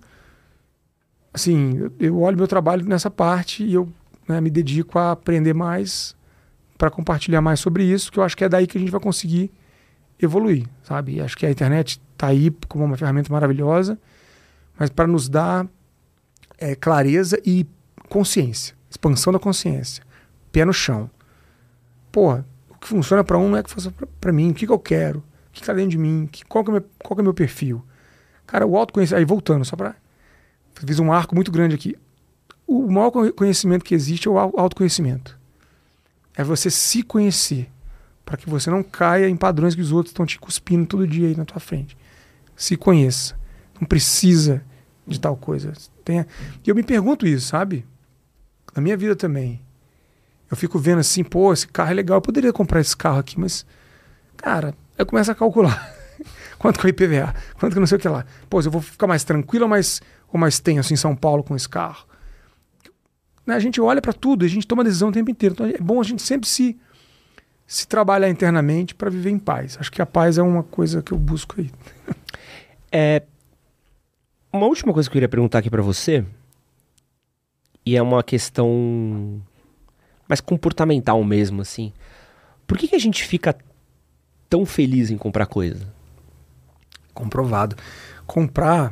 assim, eu, eu olho meu trabalho nessa parte e eu, né, me dedico a aprender mais para compartilhar mais sobre isso, que eu acho que é daí que a gente vai conseguir evoluir, sabe? Acho que a internet está aí como uma ferramenta maravilhosa, mas para nos dar é, clareza e consciência, expansão da consciência, pé no chão. Porra, o que funciona para um não é que funciona para mim. O que, que eu quero? O que está dentro de mim? Que, qual, que é meu, qual que é meu perfil? Cara, o autoconhecimento... Aí, voltando, só para... Fiz um arco muito grande aqui. O maior conhecimento que existe é o autoconhecimento. É você se conhecer, para que você não caia em padrões que os outros estão te cuspindo todo dia aí na tua frente. Se conheça. Não precisa de tal coisa. Tenha... E eu me pergunto isso, sabe? Na minha vida também. Eu fico vendo assim, pô, esse carro é legal, eu poderia comprar esse carro aqui, mas, cara, eu começo a calcular. Quanto que é o I P V A? Quanto que não sei o que lá? Pô, eu vou ficar mais tranquilo ou mais, ou mais tenso em São Paulo com esse carro? A gente olha para tudo, a gente toma decisão o tempo inteiro. Então é bom a gente sempre se... se trabalhar internamente para viver em paz. Acho que a paz é uma coisa que eu busco aí. É, uma última coisa que eu queria perguntar aqui para você, e é uma questão mais comportamental mesmo, assim. Por que que a gente fica tão feliz em comprar coisa? Comprovado. Comprar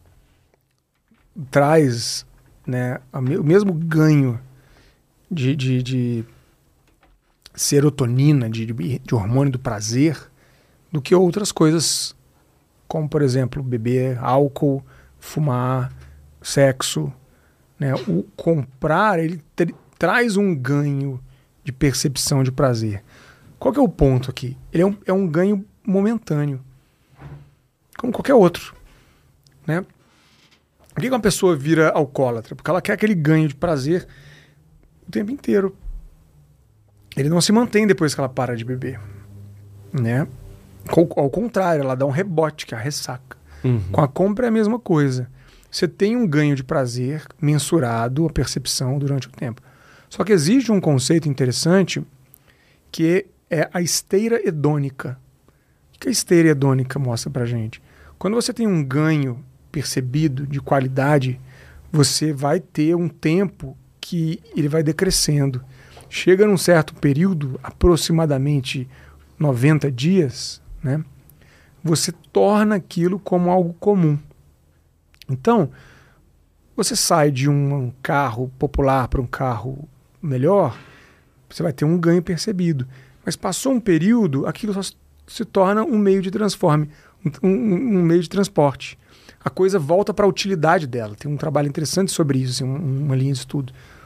traz, né, o mesmo ganho de... de, de serotonina, de, de hormônio do prazer, do que outras coisas, como, por exemplo, beber álcool, fumar, sexo. Né? O comprar, ele tra- traz um ganho de percepção de prazer. Qual que é o ponto aqui? Ele é um, é um ganho momentâneo, como qualquer outro. Né? Por que uma pessoa vira alcoólatra? Porque ela quer aquele ganho de prazer o tempo inteiro. Ele não se mantém depois que ela para de beber, né? Ao contrário, ela dá um rebote, que é a ressaca. Uhum. Com a compra é a mesma coisa. Você tem um ganho de prazer mensurado, a percepção durante o tempo. Só que existe um conceito interessante que é a esteira hedônica. O que a esteira hedônica mostra pra gente? Quando você tem um ganho percebido de qualidade, você vai ter um tempo que ele vai decrescendo. Chega num certo período, aproximadamente noventa dias, né, você torna aquilo como algo comum. Então, você sai de um carro popular para um carro melhor, você vai ter um ganho percebido. Mas passou um período, aquilo só se torna um meio de transforme, um, um, um meio de transporte. A coisa volta para a utilidade dela. Tem um trabalho interessante sobre isso, assim, uma linha de estudo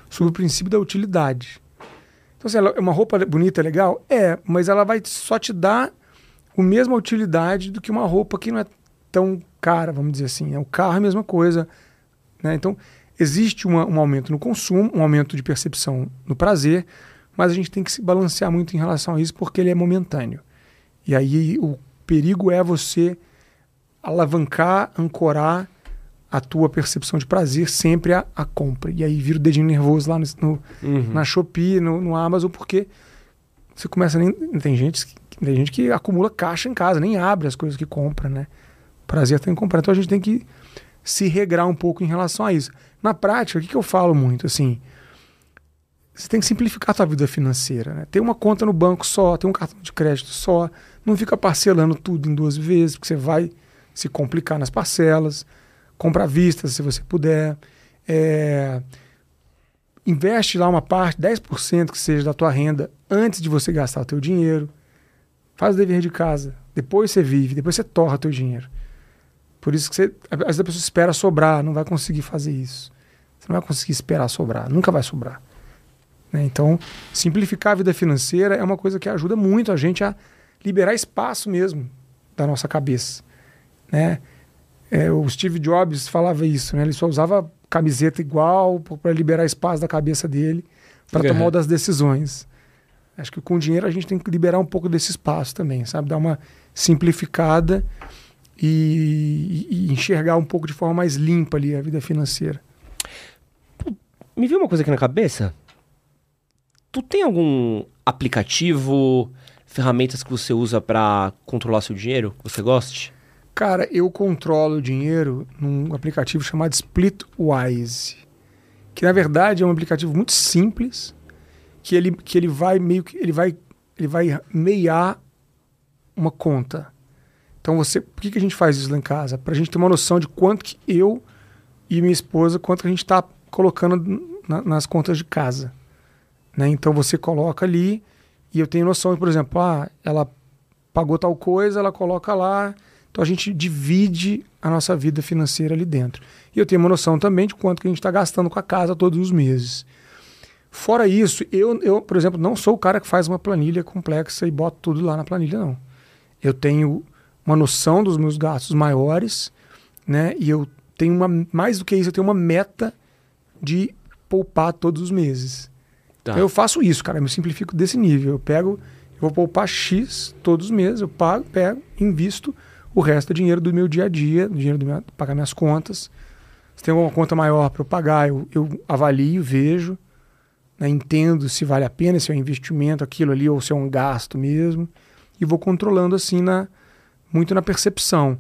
sobre o princípio da utilidade. Então, assim, ela, uma roupa bonita, legal? É, mas ela vai só te dar a mesma utilidade do que uma roupa que não é tão cara, vamos dizer assim. Né? O carro é a mesma coisa. Né? Então, existe uma, um aumento no consumo, um aumento de percepção no prazer, mas a gente tem que se balancear muito em relação a isso porque ele é momentâneo. E aí o perigo é você alavancar, ancorar a tua percepção de prazer sempre à, à compra. E aí vira o dedinho nervoso lá no, no, uhum. na Shopee, no, no Amazon, porque você começa a nem... Tem gente, tem gente que acumula caixa em casa, nem abre as coisas que compra, né? Prazer tem que comprar. Então a gente tem que se regrar um pouco em relação a isso. Na prática, o que, que eu falo muito? Assim, você tem que simplificar a tua vida financeira. Né? Tem uma conta no banco só, tem um cartão de crédito só. Não fica parcelando tudo em duas vezes, porque você vai se complicar nas parcelas. Compra à vista, se você puder. É... Investe lá uma parte, dez por cento que seja da tua renda, antes de você gastar o teu dinheiro. Faz o dever de casa. Depois você vive, depois você torra o teu dinheiro. Por isso que você, às vezes a pessoa espera sobrar, não vai conseguir fazer isso. Você não vai conseguir esperar sobrar, nunca vai sobrar. Né? Então, simplificar a vida financeira é uma coisa que ajuda muito a gente a liberar espaço mesmo da nossa cabeça. Né? É, o Steve Jobs falava isso, né? Ele só usava camiseta igual para liberar espaço da cabeça dele para uhum. tomar das decisões. Acho que com o dinheiro a gente tem que liberar um pouco desse espaço também, sabe? Dar uma simplificada e, e enxergar um pouco de forma mais limpa ali a vida financeira. Me veio uma coisa aqui na cabeça. Tu tem algum aplicativo, ferramentas que você usa para controlar seu dinheiro, que você goste? Cara, eu controlo o dinheiro num aplicativo chamado Splitwise, que na verdade é um aplicativo muito simples, que ele, que ele vai meio que ele vai, ele vai meiar uma conta. Então você, por que, que a gente faz isso lá em casa? Para a gente ter uma noção de quanto que eu e minha esposa, quanto que a gente está colocando na, nas contas de casa. Né? Então você coloca ali e eu tenho noção, por exemplo, ah, ela pagou tal coisa, ela coloca lá. Então a gente divide a nossa vida financeira ali dentro. E eu tenho uma noção também de quanto que a gente está gastando com a casa todos os meses. Fora isso, eu, eu, por exemplo, não sou o cara que faz uma planilha complexa e bota tudo lá na planilha, não. Eu tenho uma noção dos meus gastos maiores, né? E eu tenho uma, mais do que isso, eu tenho uma meta de poupar todos os meses. Tá. Então eu faço isso, cara, eu me simplifico desse nível. Eu pego, eu vou poupar X todos os meses, eu pago, pego, invisto. O resto é dinheiro do meu dia a dia, dinheiro do meu, pagar minhas contas. Se tem alguma conta maior para eu pagar, eu, eu avalio, vejo, né, entendo se vale a pena, se é um investimento aquilo ali ou se é um gasto mesmo. E vou controlando assim na, muito na percepção.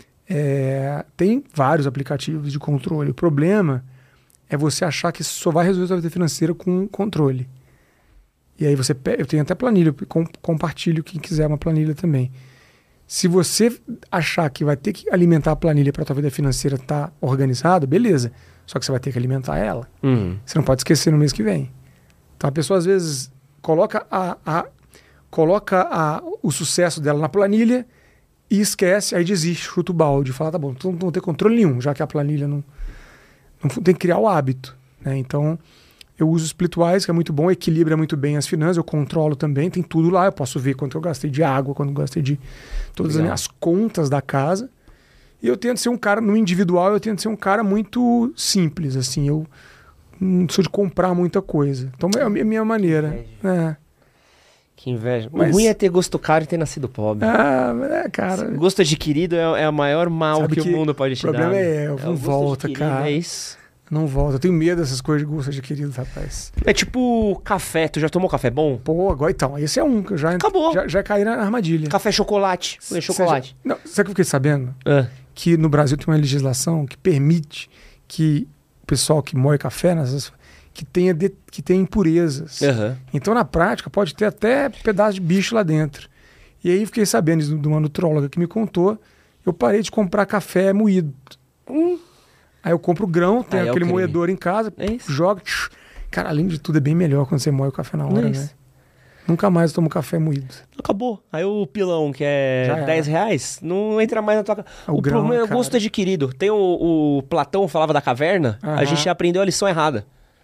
É, tem vários aplicativos de controle. O problema é você achar que só vai resolver a sua vida financeira com controle. E aí você pega, eu tenho até planilha, com, compartilho quem quiser uma planilha também. Se você achar que vai ter que alimentar a planilha para a tua vida financeira estar tá organizada, beleza. Só que você vai ter que alimentar ela. Uhum. Você não pode esquecer no mês que vem. Então a pessoa às vezes coloca, a, a, coloca a, o sucesso dela na planilha e esquece, aí desiste, chuta o balde. Fala, tá bom, não vou ter controle nenhum, já que a planilha não... não tem que criar o hábito. Né? Então eu uso o Splitwise, que é muito bom, equilibra muito bem as finanças, eu controlo também, tem tudo lá, eu posso ver quanto eu gastei de água, quanto eu gastei de todas Legal. As minhas contas da casa. E eu tento ser um cara, no individual, eu tento ser um cara muito simples, assim, eu não sou de comprar muita coisa. Então é a minha maneira. Que inveja. É. Que inveja. Mas... O ruim é ter gosto caro e ter nascido pobre. Ah, é, cara. Gosto adquirido é, é o maior mal que, que o mundo pode te dar. O problema é, eu é não volta, cara. É isso. Não volta. Eu tenho medo dessas coisas de gosto adquirido, rapaz. É tipo café. Tu já tomou café bom? Pô, agora então. Esse é um que eu já... Acabou. Já, já caí na armadilha. Café chocolate. C chocolate. Já, não, sabe o que eu fiquei sabendo? É. Que no Brasil tem uma legislação que permite que o pessoal que moe café, nessas, que tenha, de, que tenha impurezas. Uhum. Então, na prática, pode ter até pedaço de bicho lá dentro. E aí fiquei sabendo de uma nutróloga que me contou. Eu parei de comprar café moído. Hum. Aí eu compro o grão, tem ah, aquele é moedor em casa, é joga. Tch. Cara, além de tudo, é bem melhor quando você moe o café na hora, é né? Nunca mais eu tomo café moído. Acabou. Aí o pilão, que é dez reais, não entra mais na tua casa. O, o grão, problema é o gosto adquirido. Tem o, o Platão falava da caverna, uhum. A gente aprendeu a lição errada.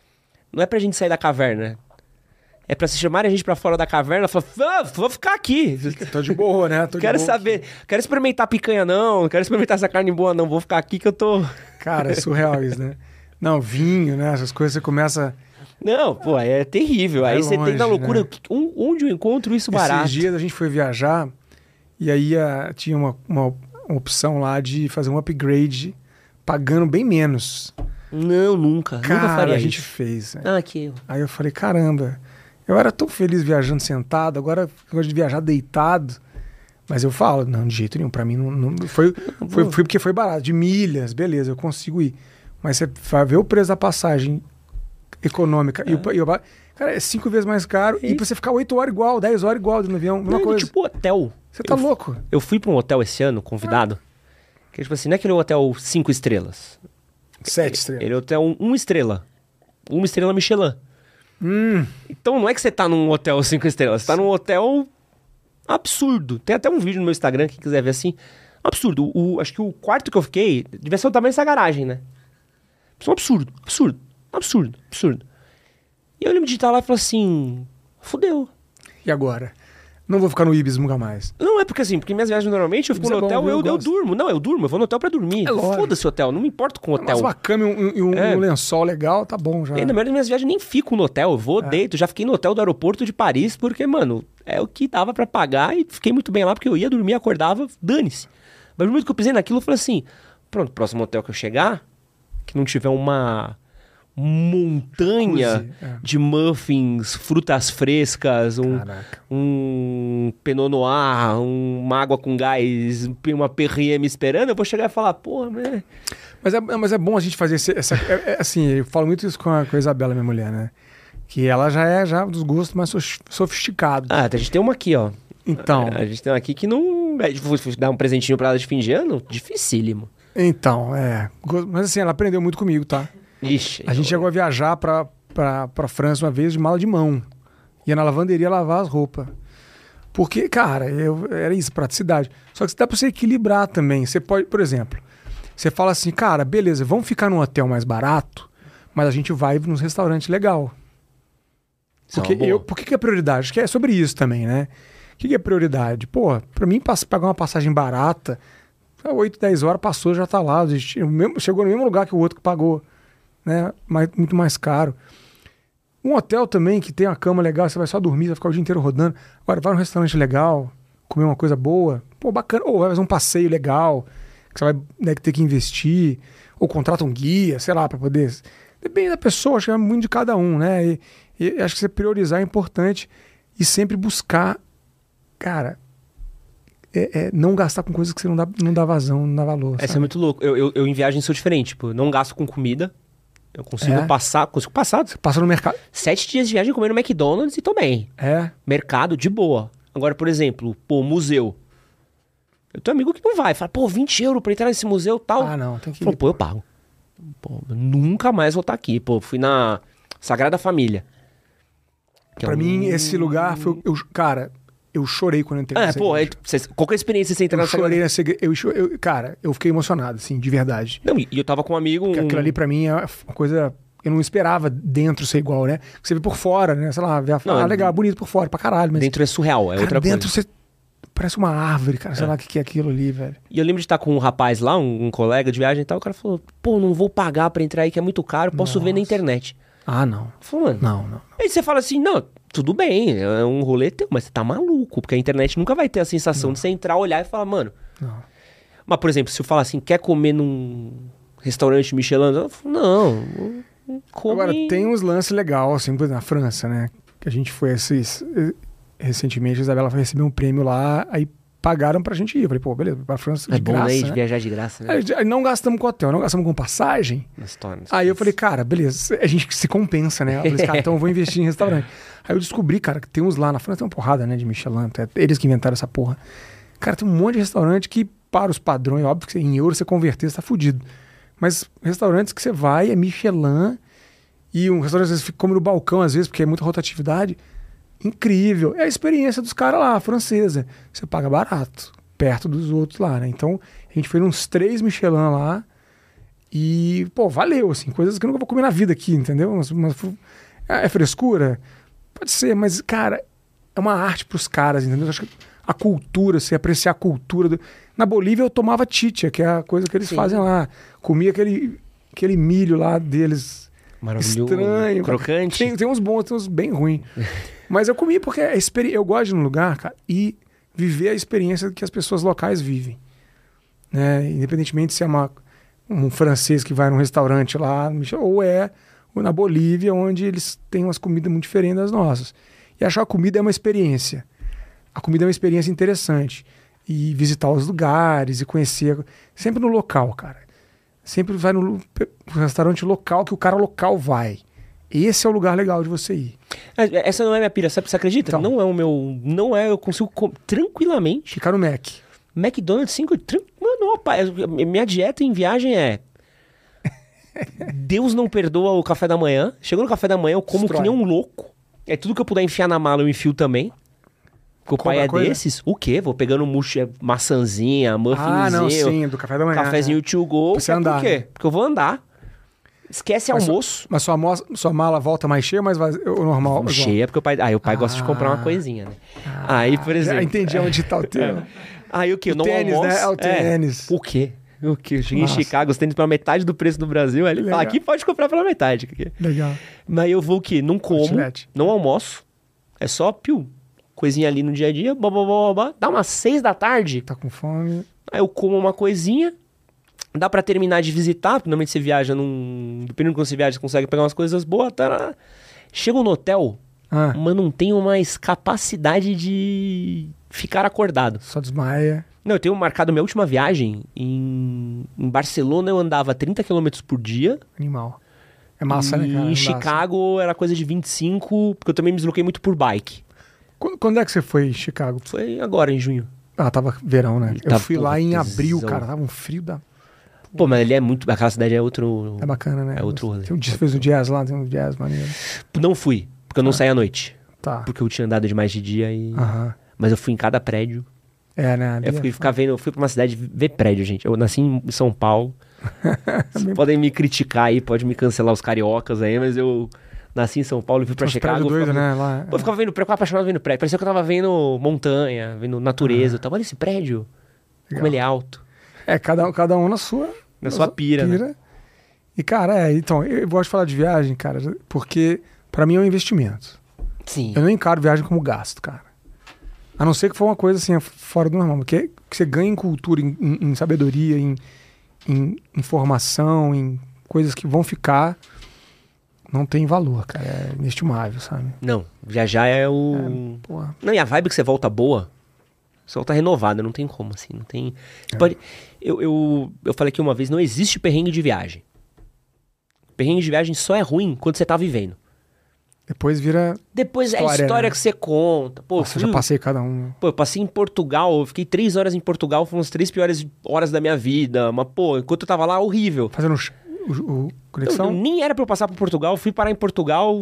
não é pra gente sair da caverna. É pra se chamarem a gente pra fora da caverna e falar, ah, vou ficar aqui. Tô de boa, né? Tô de quero boa saber, aqui. Quero experimentar picanha não, não quero experimentar essa carne boa não, vou ficar aqui que eu tô... Cara, é surreal isso, né? Não, vinho, né? Essas coisas você começa... Não, pô, é terrível. É aí você longe, tem na loucura, né? um, onde eu encontro isso barato? Esses dias a gente foi viajar e aí a, tinha uma, uma, uma opção lá de fazer um upgrade pagando bem menos. Não, nunca, Cara, nunca faria a gente isso. fez. Né? Ah, que erro. Aí eu falei, caramba, eu era tão feliz viajando sentado, agora eu gosto de viajar deitado. Mas eu falo, não, de jeito nenhum, pra mim não, não foi, foi, foi porque foi barato, de milhas, beleza, eu consigo ir. Mas você vai ver o preço da passagem econômica é. e, o, e o... Cara, é cinco vezes mais caro. E, e pra você ficar oito horas igual, dez horas igual no avião, mesma não, coisa. Tipo hotel. Você tá eu, louco? Eu fui pra um hotel esse ano, convidado, ah. que tipo assim, não é aquele hotel cinco estrelas. Sete estrelas. Ele é hotel um, uma estrela. Uma estrela Michelin. Hum. Então não é que você tá num hotel cinco estrelas, você tá num hotel absurdo. Tem até um vídeo no meu Instagram, quem quiser ver assim. Absurdo. O, acho que o quarto que eu fiquei devia ser o tamanho dessa garagem, né? Isso é um absurdo, absurdo, absurdo, absurdo. E eu lembro de estar lá e falar assim, fudeu. E agora? Não vou ficar no Ibis nunca mais. Não, é porque assim, porque minhas viagens normalmente eu fico no é hotel, bom, eu, eu, eu durmo. Não, eu durmo, eu vou no hotel pra dormir. É lógico. Foda-se o hotel, não me importo com o hotel. Mas uma cama e um, e um, é. um lençol legal, tá bom já. E na maioria das minhas viagens nem fico no hotel, eu vou, É. deito. Já fiquei no hotel do aeroporto de Paris, porque, mano, é o que dava pra pagar e fiquei muito bem lá, porque eu ia dormir, acordava, dane-se. Mas no momento que eu pisei naquilo, eu falei assim, pronto, próximo hotel que eu chegar, que não tiver uma montanha Jacuzzi, é. de muffins, frutas frescas, um, Caraca. um Pinot Noir, um, uma água com gás, uma Perrier me esperando, eu vou chegar e falar, porra, né? Mas é, mas é bom a gente fazer esse, essa... é, é, assim, eu falo muito isso com a, com a Isabela, minha mulher, né? Que ela já é já dos gostos mais sof- sofisticados. Ah, a gente tem uma aqui, ó. Então, A gente tem uma aqui que não... É, tipo, dar um presentinho pra ela de fim de ano, dificílimo. então, é. Go- Mas assim, ela aprendeu muito comigo, tá? Ixi. A gente eu- chegou a viajar pra, pra, pra França uma vez de mala de mão. Ia na lavanderia lavar as roupas. Porque, cara, eu, era isso, praticidade. Só que dá pra você equilibrar também. Você pode, por exemplo, você fala assim, cara, beleza, vamos ficar num hotel mais barato, mas a gente vai nos restaurantes legal. Isso é Porque uma boa. eu, por que, que é prioridade? Acho que é sobre isso também, né? O que, que é prioridade? Pô, pra mim, pass- pagar uma passagem barata, oito, dez horas passou, já tá lá. o mesmo- Chegou no mesmo lugar que o outro que pagou, né? Mais, muito mais caro. Um hotel também que tem uma cama legal, você vai só dormir, vai ficar o dia inteiro rodando. Agora, vai num restaurante legal, comer uma coisa boa, pô, bacana. Ou vai fazer um passeio legal, que você vai né, ter que investir. Ou contrata um guia, sei lá, pra poder... Depende da pessoa, acho que é muito de cada um, né? E, e acho que você priorizar é importante e sempre buscar, cara, é, é não gastar com coisas que você não dá, não dá vazão, não dá valor. Essa é sabe? muito louco. Eu, eu, eu em viagem sou diferente, tipo, eu não gasto com comida. Eu consigo É? passar, consigo passar Passa no mercado. sete dias de viagem comendo McDonald's e tô bem. É. Mercado, de boa. Agora, por exemplo, pô, museu. Eu tenho amigo que não vai. Fala, pô, vinte euros pra entrar nesse museu e tal. Ah, não, tem que Falou, ir. pô, eu pago. Pô, eu nunca mais vou estar aqui. Pô, fui na Sagrada Família. que é Pra um- mim, esse lugar foi. Eu, cara, eu chorei quando eu entrei É, nessa pô, é, igreja. cês- qual que é a experiência de você entrar Eu na Sagrada chorei nessa igreja. Eu, cho- eu- cara, eu fiquei emocionado, assim, de verdade. Não, e e eu tava com um amigo. Porque um- aquilo ali, pra mim, é uma coisa. Eu não esperava dentro ser igual, né? Você vê por fora, né? Sei lá, vê a... Não, ah, legal, bonito por fora, pra caralho. Mas Dentro é surreal, é cara, outra dentro coisa. você parece uma árvore, cara. Sei lá o que que é aquilo ali, velho. E eu lembro de estar com um rapaz lá, um, um colega de viagem e tal. O cara falou: pô, não vou pagar pra entrar aí que é muito caro, posso ver na Nossa. internet. Ah, não. Eu falei, mano. Não, não. Aí você fala assim: não, tudo bem, é um rolê teu, mas você tá maluco, porque a internet nunca vai ter a sensação de você entrar, olhar e falar, mano. Não. Mas, por exemplo, se eu falar assim, quer comer num restaurante Michelin? Eu falo, não, come... Agora, tem uns lances legais, assim, por exemplo, na França, né? Que a gente foi esses. eh, Recentemente, a Isabela foi receber um prêmio lá, aí pagaram pra gente ir. Eu falei, pô, beleza, pra França de É bom, graça, né, de né? viajar de graça, né? Aí, aí não gastamos com hotel, não gastamos com passagem. Nas tornas. Aí eu falei, cara, beleza, a gente se compensa, né? Eu falei, cara, então eu vou investir em restaurante. Aí eu descobri, cara, que tem uns lá na França, tem uma porrada, né, de Michelin, até eles que inventaram essa porra. Cara, tem um monte de restaurante que, para os padrões, óbvio que em euro você converter, você tá fudido. Mas restaurantes que você vai, é Michelin, e um restaurante, às vezes, fica come no balcão, às vezes, porque é muita rotatividade. Incrível. É a experiência dos caras lá, francesa. Você paga barato, perto dos outros lá, né? Então, a gente foi nos três Michelin lá, E, pô, valeu, assim, coisas que eu nunca vou comer na vida aqui, entendeu? Mas, mas, é frescura? Pode ser, mas, cara, é uma arte pros caras, entendeu? Eu acho que a cultura, você apreciar a cultura. Do... Na Bolívia eu tomava chicha, que é a coisa que eles Sim. fazem lá. Comia aquele, aquele milho lá deles. Maravilhoso. Estranho. Crocante. Tem, tem uns bons, tem uns bem ruins. Mas eu comi porque é experi... eu gosto de ir num lugar, cara, e viver a experiência que as pessoas locais vivem. Né? Independentemente se é uma, um francês que vai num restaurante lá, ou é na Bolívia, onde eles têm umas comidas muito diferentes das nossas. E achar a comida é uma experiência. A comida é uma experiência interessante. E visitar os lugares e conhecer. Sempre no local, cara. Sempre vai no, no restaurante local que o cara local vai. Esse é o lugar legal de você ir. Essa não é minha pira, sabe? Você acredita? Então, não é o meu... Não é, eu consigo com, tranquilamente... Ficar no Mac. McDonald's cinco... Tran, mano, opa, minha dieta em viagem é... Deus não perdoa o café da manhã. Chegou no café da manhã, eu como Destrói. que nem um louco. É tudo que eu puder enfiar na mala, eu enfio também. Porque o pai é coisa? desses. O quê? Vou pegando murcho, maçãzinha, muffinzinho. Ah, não, sim, do café da manhã. Cafezinho é. to go. Pra você andar. Por quê? Porque eu vou andar. Esquece mas almoço. Sua, mas sua, mo- sua mala volta mais cheia ou mais vazia? O normal? Cheia, porque o pai... Aí o pai ah, gosta de comprar uma coisinha, né? Ah, aí, por exemplo... Já entendi onde tá o termo. Aí o quê? O não tênis, almoço? né? É o tênis. É. O quê? O quê? Eu cheguei Nossa. em Chicago, os tênis pela metade do preço do Brasil. Aí ele Legal. fala, aqui pode comprar pela metade. Aqui. Legal. Mas eu vou o quê? Não como, Outlet. não almoço. É só, piu, coisinha ali no dia a dia. Blá, blá, blá, blá. Dá umas seis da tarde. Tá com fome. Aí eu como uma coisinha. Dá pra terminar de visitar. Porque normalmente você viaja num... Dependendo de quando você viaja, você consegue pegar umas coisas boas. Tá... Chego no hotel, Ah, mas não tenho mais capacidade de ficar acordado. só desmaia. Não, eu tenho marcado minha última viagem. Em, em Barcelona eu andava trinta quilômetros por dia. Animal. É massa, e né, cara? em Andar Chicago era coisa de vinte e cinco, porque eu também me desloquei muito por bike. assim. Quando, quando é que você foi em Chicago? Foi agora, em junho. Ah, tava verão, né? Eu Tá, fui porra, lá em tesão. abril, cara. Tava um frio da... Pô, mas ele é muito... Aquela cidade é outro... É bacana, né? É outro rolê. Tem um, você fez um jazz lá, tem um jazz maneiro. Não fui, porque eu não Ah. saí à noite. Tá. Porque eu tinha andado demais de dia e... Aham. Mas eu fui em cada prédio. É, né? Ali Eu fui é ficar vendo... Eu fui pra uma cidade ver prédio, gente. Eu nasci em São Paulo. Vocês bem- podem me criticar aí, pode me cancelar os cariocas aí, mas eu nasci em São Paulo e fui pra Uns Chicago. prédios eu doido, ficava- né? Lá, Pô, eu ficava vendo prédio, ficava apaixonado vendo prédio. Parecia que eu tava vendo montanha, vendo natureza. Eu tava, olha esse prédio, Legal. como ele é alto. É, cada, um- cada um na sua... Na sua pira, né? E, cara, é... Então, eu gosto de falar de viagem, cara, porque pra mim é um investimento. Sim. Eu não encaro viagem como gasto, cara. A não ser que for uma coisa assim, fora do normal. Porque que você ganha em cultura, em, em- em sabedoria, em, em informação, em coisas que vão ficar, não tem valor, cara. É inestimável, sabe? Não, viajar é o... Porra. Não, e a vibe que você volta boa, você volta renovada, não tem como, assim, não tem... Você É. pode... eu, eu, eu falei aqui uma vez, não existe perrengue de viagem. Perrengue de viagem só é ruim quando você tá vivendo. Depois vira... Depois é a História, história né? que você conta. Pô, Nossa, eu fui- já passei cada um. Pô, eu passei em Portugal, eu fiquei três horas em Portugal, foram as três piores horas da minha vida. Mas, pô, enquanto eu tava lá, horrível. Fazendo o, ch- o, o Eu, conexão. eu nem era pra eu passar por Portugal, eu fui parar em Portugal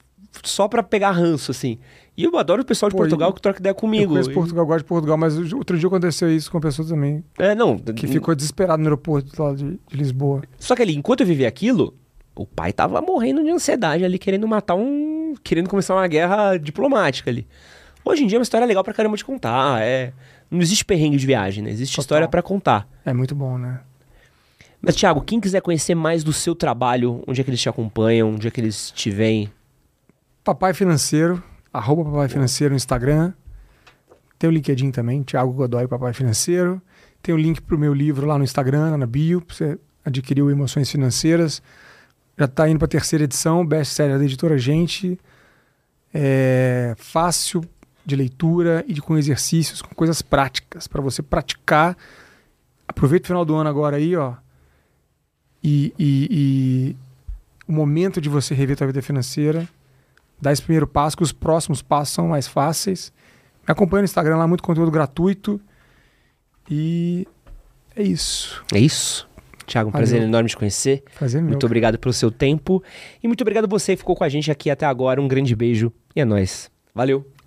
só pra pegar ranço, assim. E eu adoro o pessoal de Pô, Portugal e- que troca ideia Eu comigo. conheço E- Portugal, gosto de Portugal, mas outro dia aconteceu isso com uma pessoa também, É, não. que ficou desesperado no aeroporto lá de, de Lisboa. Só que ali, enquanto eu vivia aquilo, o pai tava morrendo de ansiedade ali, querendo matar um... Querendo começar uma guerra diplomática ali. Hoje em dia é uma história legal pra caramba de contar, é... Não existe perrengue de viagem, né? Existe Total. história pra contar. É muito bom, né? Mas, Thiago, quem quiser conhecer mais do seu trabalho, onde é que eles te acompanham, onde é que eles te veem? Papai Financeiro, arroba Papai Financeiro no Instagram. Tem o LinkedIn também, Thiago Godoy Papai Financeiro. Tem o link pro meu livro lá no Instagram, lá na bio, pra você adquirir o Emoções Financeiras. Já tá indo pra terceira edição, best-seller da editora Gente. É fácil de leitura e de, com exercícios, com coisas práticas, para você praticar. Aproveita o final do ano agora aí, ó. E, e, e o momento de você rever a tua vida financeira, dar esse primeiro passo, que os próximos passos são mais fáceis. Me acompanha no Instagram lá, muito conteúdo gratuito. E é isso. É isso? Thiago, um Valeu. prazer enorme te conhecer. Prazer meu. Muito obrigado pelo seu tempo. E muito obrigado você que ficou com a gente aqui até agora. Um grande beijo e é nóis. Valeu!